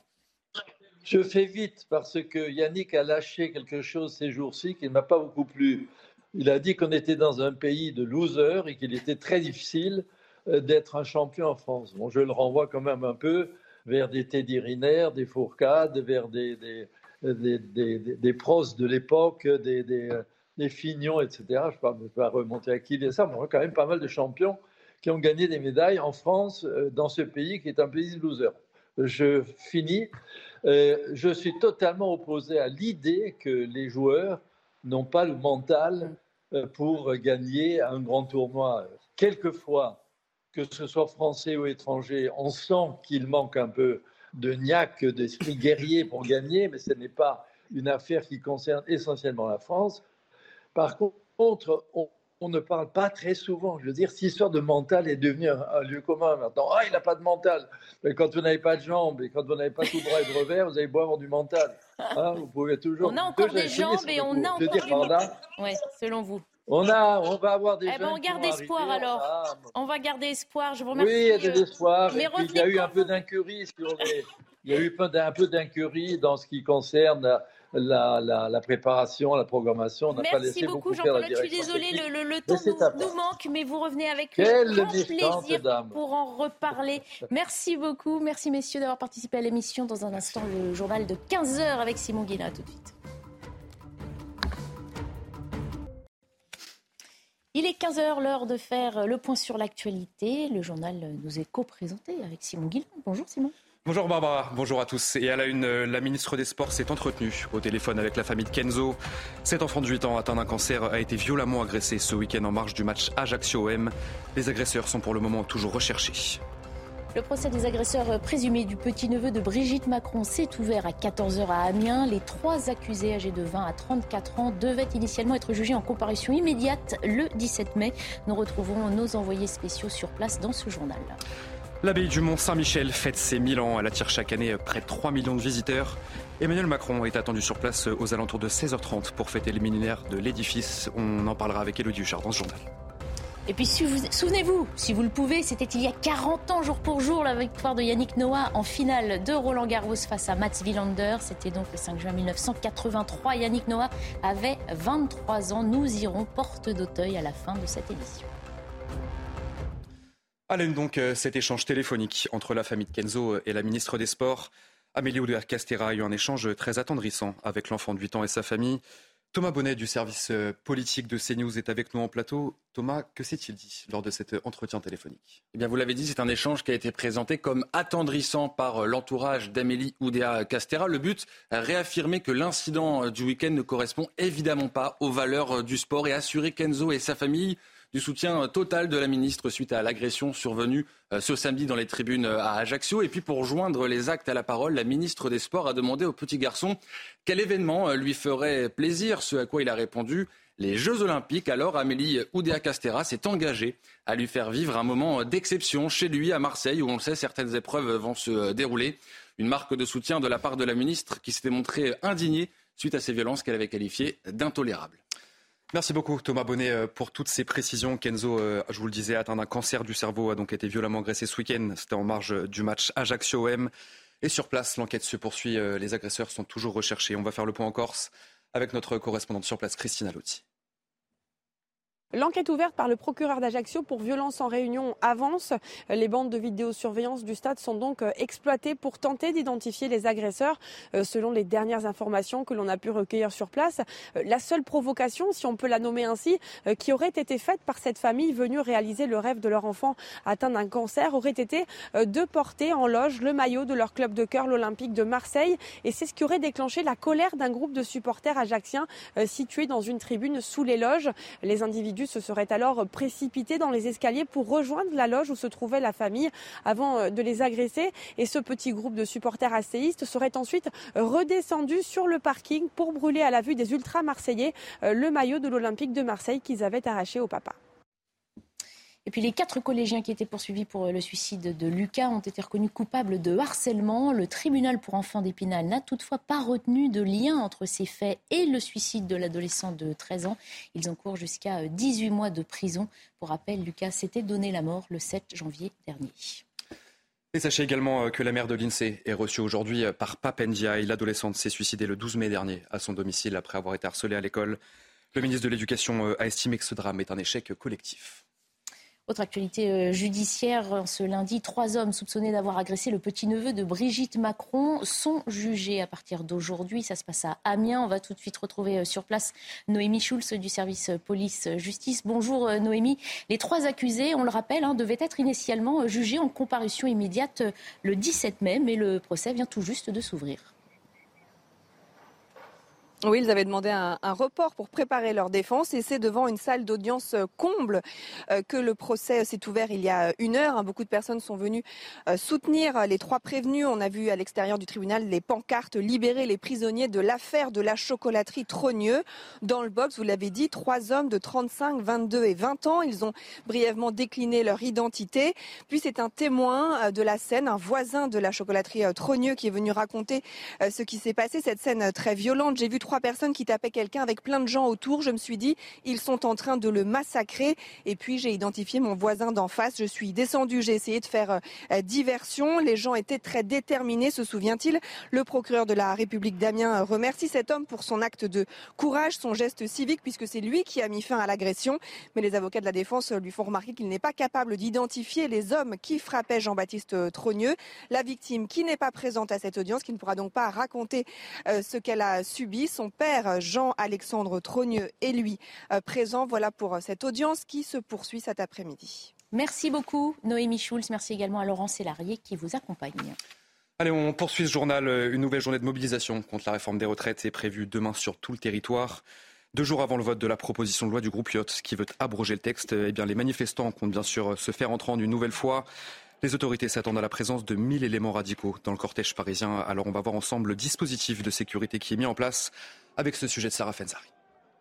Je fais vite parce que Yannick a lâché quelque chose ces jours-ci qui ne m'a pas beaucoup plu. Il a dit qu'on était dans un pays de losers et qu'il était très difficile d'être un champion en France. Bon, je le renvoie quand même un peu vers des Teddy Riner, des Fourcade, vers des, des, des, des, des, des pros de l'époque, des, des, des Fignon, et cetera. Je ne vais pas remonter à qui il y a ça, mais on a quand même pas mal de champions qui ont gagné des médailles en France, dans ce pays qui est un pays de losers. Je finis. Euh, je suis totalement opposé à l'idée que les joueurs n'ont pas le mental euh, pour gagner un grand tournoi. Quelquefois, que ce soit français ou étranger, on sent qu'il manque un peu de niaque, d'esprit guerrier pour gagner, mais ce n'est pas une affaire qui concerne essentiellement la France. Par contre, on, on ne parle pas très souvent. Je veux dire, cette histoire de mental est devenue un, un lieu commun maintenant. Ah, il n'a pas de mental. Mais quand vous n'avez pas de jambes et quand vous n'avez pas tout droit et de revers, vous avez beau avoir du mental. Hein, vous pouvez toujours... On a encore des jambes et on a encore du mental. Oui, selon vous. On, a, on va avoir des eh jeunes ben on garde espoir arriver, alors. Ah, on va garder espoir. Je vous remercie. Oui, il y a de l'espoir. Mais il y a eu un peu d'incurie sur les... Il y a eu un peu d'incurie dans ce qui concerne la, la, la préparation, la programmation. On n'a pas laissé beaucoup faire la direction. Merci beaucoup, Jean-Paul. Je suis désolée, le, le, le temps nous, nous manque, mais vous revenez avec Quelle grand plaisir dame. pour en reparler. Merci beaucoup. Merci, messieurs, d'avoir participé à l'émission. Dans un instant, le journal de quinze heures avec Simon Guillain. Tout de suite. Il est quinze heures, l'heure de faire le point sur l'actualité. Le journal nous est co-présenté avec Simon Guillain. Bonjour Simon. Bonjour Barbara, bonjour à tous. Et à la une, la ministre des Sports s'est entretenue au téléphone avec la famille de Kenzo. Cet enfant de huit ans atteint d'un cancer a été violemment agressé ce week-end en marge du match Ajaccio-O M. Les agresseurs sont pour le moment toujours recherchés. Le procès des agresseurs présumés du petit-neveu de Brigitte Macron s'est ouvert à quatorze heures à Amiens. Les trois accusés âgés de vingt à trente-quatre ans devaient initialement être jugés en comparution immédiate le dix-sept mai. Nous retrouverons nos envoyés spéciaux sur place dans ce journal. L'abbaye du Mont-Saint-Michel fête ses mille ans. Elle attire chaque année près de trois millions de visiteurs. Emmanuel Macron est attendu sur place aux alentours de seize heures trente pour fêter le millénaire de l'édifice. On en parlera avec Élodie Huchard dans ce journal. Et puis souvenez-vous, si vous le pouvez, c'était il y a quarante ans, jour pour jour, la victoire de Yannick Noah en finale de Roland-Garros face à Mats Wilander. C'était donc le cinq juin mille neuf cent quatre-vingt-trois. Yannick Noah avait vingt-trois ans. Nous irons porte d'Auteuil à la fin de cette émission. À la une donc, cet échange téléphonique entre la famille de Kenzo et la ministre des Sports. Amélie Oudéa-Castéra a eu un échange très attendrissant avec l'enfant de huit ans et sa famille. Thomas Bonnet du service politique de CNews est avec nous en plateau. Thomas, que s'est-il dit lors de cet entretien téléphonique ? Eh bien, vous l'avez dit, c'est un échange qui a été présenté comme attendrissant par l'entourage d'Amélie Oudéa-Castéra. Le but, réaffirmer que l'incident du week-end ne correspond évidemment pas aux valeurs du sport et assurer Kenzo et sa famille du soutien total de la ministre suite à l'agression survenue ce samedi dans les tribunes à Ajaccio. Et puis pour joindre les actes à la parole, la ministre des Sports a demandé au petit garçon quel événement lui ferait plaisir, ce à quoi il a répondu les Jeux Olympiques. Alors Amélie Oudéa-Castéra s'est engagée à lui faire vivre un moment d'exception chez lui à Marseille, où on le sait, certaines épreuves vont se dérouler. Une marque de soutien de la part de la ministre qui s'était montrée indignée suite à ces violences qu'elle avait qualifiées d'intolérables. Merci beaucoup Thomas Bonnet pour toutes ces précisions. Kenzo, je vous le disais, atteint d'un cancer du cerveau, a donc été violemment agressé ce week-end. C'était en marge du match Ajaccio-O M. Et sur place, l'enquête se poursuit. Les agresseurs sont toujours recherchés. On va faire le point en Corse avec notre correspondante sur place, Christina Lotti. L'enquête ouverte par le procureur d'Ajaccio pour violence en réunion avance. Les bandes de vidéosurveillance du stade sont donc exploitées pour tenter d'identifier les agresseurs. Selon les dernières informations que l'on a pu recueillir sur place, la seule provocation, si on peut la nommer ainsi, qui aurait été faite par cette famille venue réaliser le rêve de leur enfant atteint d'un cancer, aurait été de porter en loge le maillot de leur club de cœur, l'Olympique de Marseille. Et c'est ce qui aurait déclenché la colère d'un groupe de supporters ajacciens situés dans une tribune sous les loges. Les individus se seraient alors précipités dans les escaliers pour rejoindre la loge où se trouvait la famille avant de les agresser. Et ce petit groupe de supporters asséistes serait ensuite redescendu sur le parking pour brûler à la vue des ultra-marseillais le maillot de l'Olympique de Marseille qu'ils avaient arraché au papa. Et puis les quatre collégiens qui étaient poursuivis pour le suicide de Lucas ont été reconnus coupables de harcèlement. Le tribunal pour enfants d'Épinal n'a toutefois pas retenu de lien entre ces faits et le suicide de l'adolescent de treize ans. Ils encourent jusqu'à dix-huit mois de prison. Pour rappel, Lucas s'était donné la mort le sept janvier dernier. Et sachez également que la mère de l'INSEE est reçue aujourd'hui par Pape Ndiaye. L'adolescente s'est suicidée le douze mai dernier à son domicile après avoir été harcelée à l'école. Le ministre de l'Éducation a estimé que ce drame est un échec collectif. Autre actualité judiciaire, ce lundi, trois hommes soupçonnés d'avoir agressé le petit-neveu de Brigitte Macron sont jugés à partir d'aujourd'hui. Ça se passe à Amiens. On va tout de suite retrouver sur place Noémie Schulz du service police-justice. Bonjour Noémie. Les trois accusés, on le rappelle, hein, devaient être initialement jugés en comparution immédiate le dix-sept mai, mais le procès vient tout juste de s'ouvrir. Oui, ils avaient demandé un, un report pour préparer leur défense et c'est devant une salle d'audience comble euh, que le procès s'est ouvert il y a une heure. Hein. Beaucoup de personnes sont venues euh, soutenir les trois prévenus. On a vu à l'extérieur du tribunal les pancartes libérer les prisonniers de l'affaire de la chocolaterie Trogneux. Dans le box, vous l'avez dit, trois hommes de trente-cinq, vingt-deux et vingt ans. Ils ont brièvement décliné leur identité. Puis c'est un témoin de la scène, un voisin de la chocolaterie Trogneux qui est venu raconter euh, ce qui s'est passé, cette scène très violente. J'ai vu trois personnes qui tapaient quelqu'un avec plein de gens autour. Je me suis dit, ils sont en train de le massacrer. Et puis, j'ai identifié mon voisin d'en face. Je suis descendue, j'ai essayé de faire euh, diversion. Les gens étaient très déterminés, se souvient-il. Le procureur de la République d'Amiens remercie cet homme pour son acte de courage, son geste civique, puisque c'est lui qui a mis fin à l'agression. Mais les avocats de la défense lui font remarquer qu'il n'est pas capable d'identifier les hommes qui frappaient Jean-Baptiste Trogneux. La victime qui n'est pas présente à cette audience, qui ne pourra donc pas raconter euh, ce qu'elle a subi. Son père, Jean-Alexandre Trogneux, est lui euh, présent. Voilà pour cette audience qui se poursuit cet après-midi. Merci beaucoup Noémie Schulz. Merci également à Laurent Sélarié qui vous accompagne. Allez, on poursuit ce journal. Une nouvelle journée de mobilisation contre la réforme des retraites est prévue demain sur tout le territoire. Deux jours avant le vote de la proposition de loi du groupe Yacht qui veut abroger le texte, eh bien, les manifestants comptent bien sûr se faire entendre une nouvelle fois. Les autorités s'attendent à la présence de mille éléments radicaux dans le cortège parisien. Alors on va voir ensemble le dispositif de sécurité qui est mis en place avec ce sujet de Sarah Fenzari.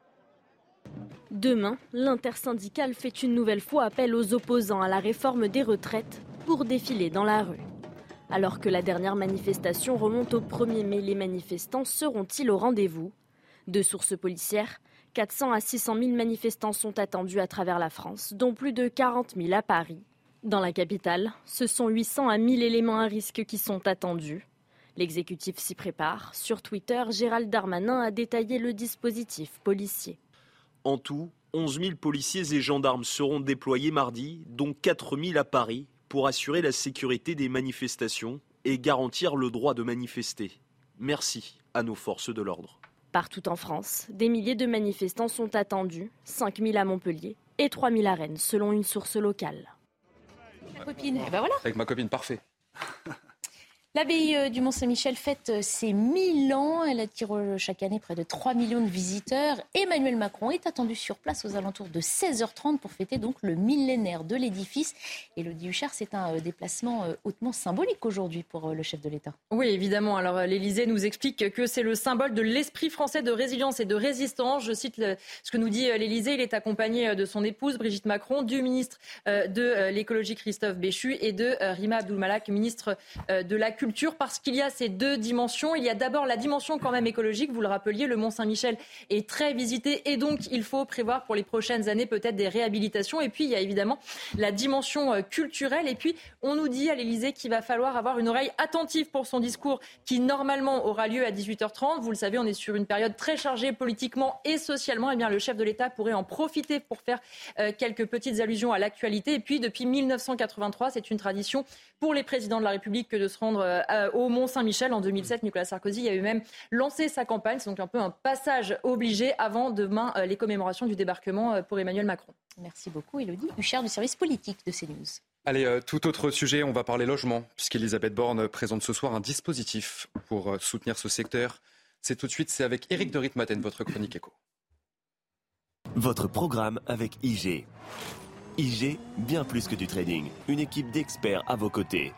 Demain, l'intersyndicale fait une nouvelle fois appel aux opposants à la réforme des retraites pour défiler dans la rue. Alors que la dernière manifestation remonte au premier mai, les manifestants seront-ils au rendez-vous ? De sources policières, quatre cents à six cent mille manifestants sont attendus à travers la France, dont plus de quarante mille à Paris. Dans la capitale, ce sont huit cents à mille éléments à risque qui sont attendus. L'exécutif s'y prépare. Sur Twitter, Gérald Darmanin a détaillé le dispositif policier. En tout, onze mille policiers et gendarmes seront déployés mardi, dont quatre mille à Paris, pour assurer la sécurité des manifestations et garantir le droit de manifester. Merci à nos forces de l'ordre. Partout en France, des milliers de manifestants sont attendus, cinq mille à Montpellier et trois mille à Rennes, selon une source locale. Ma copine, et ben voilà. Avec ma copine, parfait. L'abbaye du Mont-Saint-Michel fête ses mille ans. Elle attire chaque année près de trois millions de visiteurs. Emmanuel Macron est attendu sur place aux alentours de seize heures trente pour fêter donc le millénaire de l'édifice. Élodie Huchard, c'est un déplacement hautement symbolique aujourd'hui pour le chef de l'État. Oui, évidemment. Alors l'Élysée nous explique que c'est le symbole de l'esprit français de résilience et de résistance. Je cite le, ce que nous dit l'Élysée. Il est accompagné de son épouse Brigitte Macron, du ministre de l'écologie Christophe Béchu et de Rima Abdul-Malak, ministre de la culture, parce qu'il y a ces deux dimensions. Il y a d'abord la dimension quand même écologique, vous le rappeliez, le Mont Saint-Michel est très visité et donc il faut prévoir pour les prochaines années peut-être des réhabilitations. Et puis il y a évidemment la dimension culturelle. Et puis on nous dit à l'Élysée qu'il va falloir avoir une oreille attentive pour son discours qui normalement aura lieu à dix-huit heures trente. Vous le savez, on est sur une période très chargée politiquement et socialement. Et bien le chef de l'État pourrait en profiter pour faire euh, quelques petites allusions à l'actualité. Et puis depuis mille neuf cent quatre-vingt-trois, c'est une tradition pour les présidents de la République que de se rendre euh, au Mont Saint-Michel. En deux mille sept, Nicolas Sarkozy avait même lancé sa campagne. C'est donc un peu un passage obligé avant demain euh, les commémorations du débarquement euh, pour Emmanuel Macron. Merci beaucoup, Élodie Huchard du service politique de CNews. Allez, euh, tout autre sujet, on va parler logement, puisqu'Elisabeth Borne présente ce soir un dispositif pour euh, soutenir ce secteur. C'est tout de suite, c'est avec Éric de Ritmaten, votre chronique éco. Votre programme avec I G. I G, bien plus que du trading. Une équipe d'experts à vos côtés.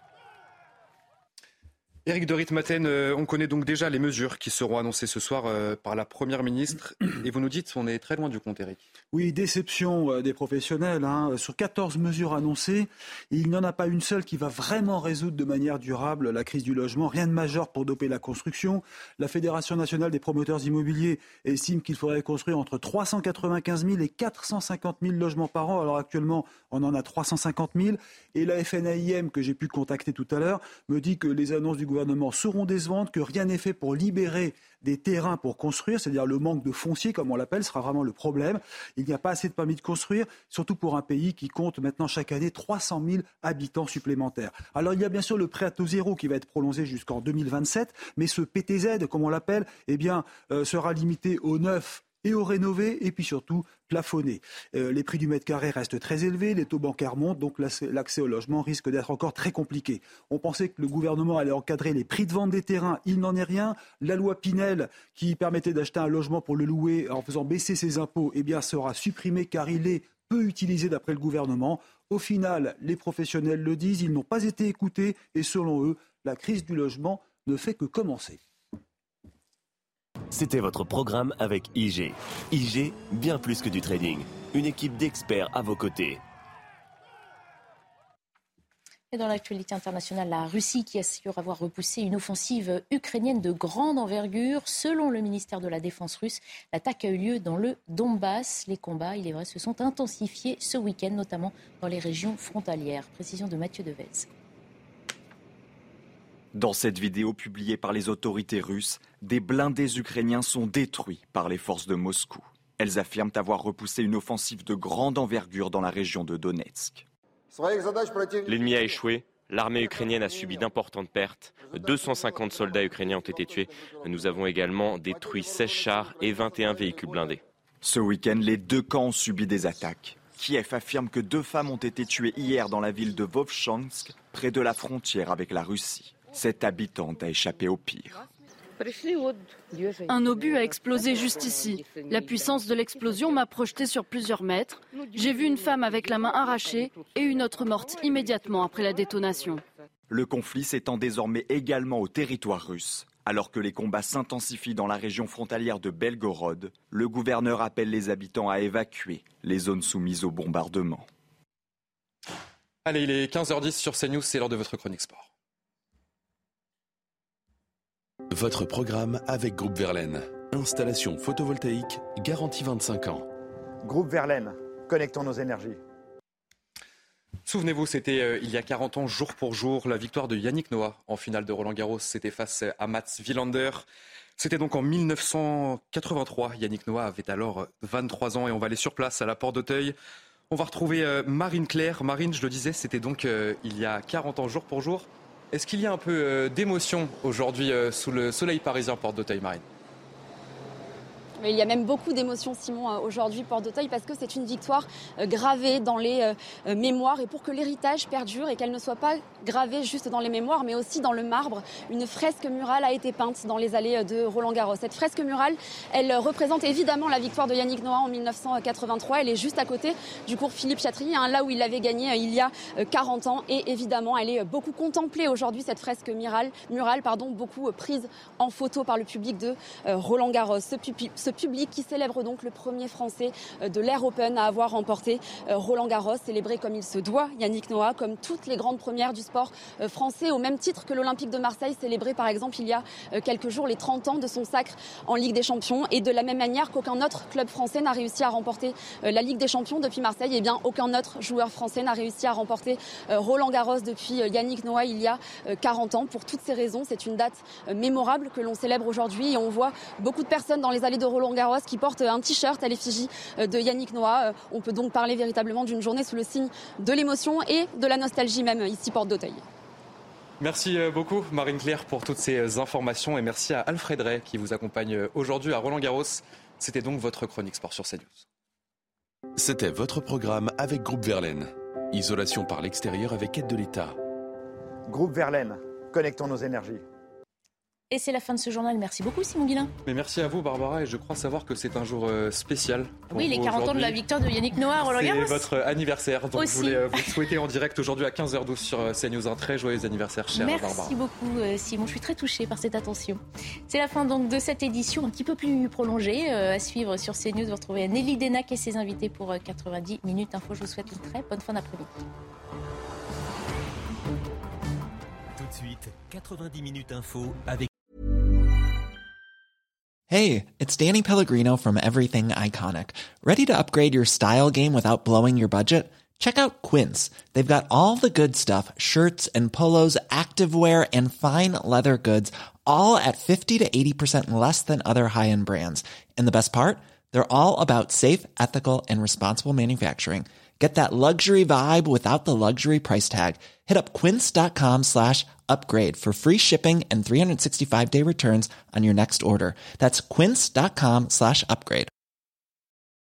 Éric de Ritmaten, euh, on connaît donc déjà les mesures qui seront annoncées ce soir euh, par la Première ministre. Et vous nous dites qu'on est très loin du compte, Éric. Oui, déception euh, des professionnels. Hein. Sur quatorze mesures annoncées, il n'y en a pas une seule qui va vraiment résoudre de manière durable la crise du logement. Rien de majeur pour doper la construction. La Fédération nationale des promoteurs immobiliers estime qu'il faudrait construire entre trois cent quatre-vingt-quinze mille et quatre cent cinquante mille logements par an. Alors actuellement, on en a trois cent cinquante mille. Et la F N A I M, que j'ai pu contacter tout à l'heure, me dit que les annonces du gouvernement seront décevantes, que rien n'est fait pour libérer des terrains pour construire, c'est-à-dire le manque de foncier, comme on l'appelle, sera vraiment le problème. Il n'y a pas assez de permis de construire, surtout pour un pays qui compte maintenant chaque année trois cent mille habitants supplémentaires. Alors il y a bien sûr le prêt à taux zéro qui va être prolongé jusqu'en deux mille vingt-sept, mais ce P T Z, comme on l'appelle, eh bien, euh, sera limité au neuf et au rénové, et puis surtout plafonné. Euh, les prix du mètre carré restent très élevés, les taux bancaires montent, donc l'accès au logement risque d'être encore très compliqué. On pensait que le gouvernement allait encadrer les prix de vente des terrains, il n'en est rien. La loi Pinel, qui permettait d'acheter un logement pour le louer en faisant baisser ses impôts, eh bien, sera supprimée car il est peu utilisé d'après le gouvernement. Au final, les professionnels le disent, ils n'ont pas été écoutés et selon eux, la crise du logement ne fait que commencer. C'était votre programme avec I G. I G, bien plus que du trading. Une équipe d'experts à vos côtés. Et dans l'actualité internationale, la Russie qui assure avoir repoussé une offensive ukrainienne de grande envergure. Selon le ministère de la Défense russe, l'attaque a eu lieu dans le Donbass. Les combats, il est vrai, se sont intensifiés ce week-end, notamment dans les régions frontalières. Précision de Mathieu Devez. Dans cette vidéo publiée par les autorités russes, des blindés ukrainiens sont détruits par les forces de Moscou. Elles affirment avoir repoussé une offensive de grande envergure dans la région de Donetsk. L'ennemi a échoué, l'armée ukrainienne a subi d'importantes pertes, deux cent cinquante soldats ukrainiens ont été tués. Nous avons également détruit seize chars et vingt et un véhicules blindés. Ce week-end, les deux camps ont subi des attaques. Kiev affirme que deux femmes ont été tuées hier dans la ville de Vovchansk, près de la frontière avec la Russie. Cette habitante a échappé au pire. Un obus a explosé juste ici. La puissance de l'explosion m'a projeté sur plusieurs mètres. J'ai vu une femme avec la main arrachée et une autre morte immédiatement après la détonation. Le conflit s'étend désormais également au territoire russe. Alors que les combats s'intensifient dans la région frontalière de Belgorod, le gouverneur appelle les habitants à évacuer les zones soumises au bombardement. Allez, il est quinze heures dix sur CNews, c'est l'heure de votre chronique sport. Votre programme avec Groupe Verlaine. Installation photovoltaïque, garantie vingt-cinq ans. Groupe Verlaine, connectons nos énergies. Souvenez-vous, c'était euh, il y a quarante ans, jour pour jour, la victoire de Yannick Noah en finale de Roland-Garros. C'était face à Mats Wilander. C'était donc en mille neuf cent quatre-vingt-trois. Yannick Noah avait alors vingt-trois ans et on va aller sur place à la Porte d'Auteuil. On va retrouver euh, Marine Claire. Marine, je le disais, c'était donc euh, il y a quarante ans, jour pour jour. Est-ce qu'il y a un peu euh, d'émotion aujourd'hui euh, sous le soleil parisien Porte d'Auteuil, Marine ? Il y a même beaucoup d'émotions, Simon, aujourd'hui, Porte d'Auteuil, parce que c'est une victoire gravée dans les mémoires. Et pour que l'héritage perdure et qu'elle ne soit pas gravée juste dans les mémoires, mais aussi dans le marbre, une fresque murale a été peinte dans les allées de Roland-Garros. Cette fresque murale, elle représente évidemment la victoire de Yannick Noah en mille neuf cent quatre-vingt-trois. Elle est juste à côté du cours Philippe Chatrier, hein, là où il avait gagné il y a quarante ans. Et évidemment, elle est beaucoup contemplée aujourd'hui, cette fresque murale, murale pardon, beaucoup prise en photo par le public de Roland-Garros. Ce, ce ce public qui célèbre donc le premier Français de l'Air Open à avoir remporté Roland Garros, célébré comme il se doit Yannick Noah, comme toutes les grandes premières du sport français, au même titre que l'Olympique de Marseille célébré par exemple il y a quelques jours les trente ans de son sacre en Ligue des Champions, et de la même manière qu'aucun autre club français n'a réussi à remporter la Ligue des Champions depuis Marseille, et bien aucun autre joueur français n'a réussi à remporter Roland Garros depuis Yannick Noah il y a quarante ans. Pour toutes ces raisons, c'est une date mémorable que l'on célèbre aujourd'hui, et on voit beaucoup de personnes dans les allées de Roland Garros qui portent un t-shirt à l'effigie de Yannick Noah. On peut donc parler véritablement d'une journée sous le signe de l'émotion et de la nostalgie même ici porte d'Auteuil. Merci beaucoup Marine-Claire pour toutes ces informations, et merci à Alfred Ray qui vous accompagne aujourd'hui à Roland-Garros. C'était donc votre chronique sport sur CNews. C'était votre programme avec Groupe Verlaine. Isolation par l'extérieur avec aide de l'État. Groupe Verlaine, connectons nos énergies. Et c'est la fin de ce journal. Merci beaucoup Simon Guillain. Mais merci à vous Barbara, et je crois savoir que c'est un jour spécial. Oui, les quarante ans de la victoire de Yannick Noah à Roland Garros. C'est votre anniversaire, donc Aussi. je voulais vous souhaiter en direct aujourd'hui à quinze heures douze sur CNews un très joyeux anniversaire, chère Merci Barbara. Merci beaucoup Simon, je suis très touchée par cette attention. C'est la fin donc de cette édition un petit peu plus prolongée. Euh, à suivre sur CNews, vous retrouvez Nelly Denac et ses invités pour quatre-vingt-dix minutes info. Je vous souhaite une très bonne fin d'après-midi. Tout de suite, quatre-vingt-dix minutes info avec Hey, it's Danny Pellegrino from Everything Iconic. Ready to upgrade your style game without blowing your budget? Check out Quince. They've got all the good stuff, shirts and polos, activewear, and fine leather goods, all at fifty to eighty percent less than other high-end brands. And the best part? They're all about safe, ethical, and responsible manufacturing. Get that luxury vibe without the luxury price tag. Hit up quince.com slash upgrade for free shipping and three sixty-five day returns on your next order. That's quince.com slash upgrade.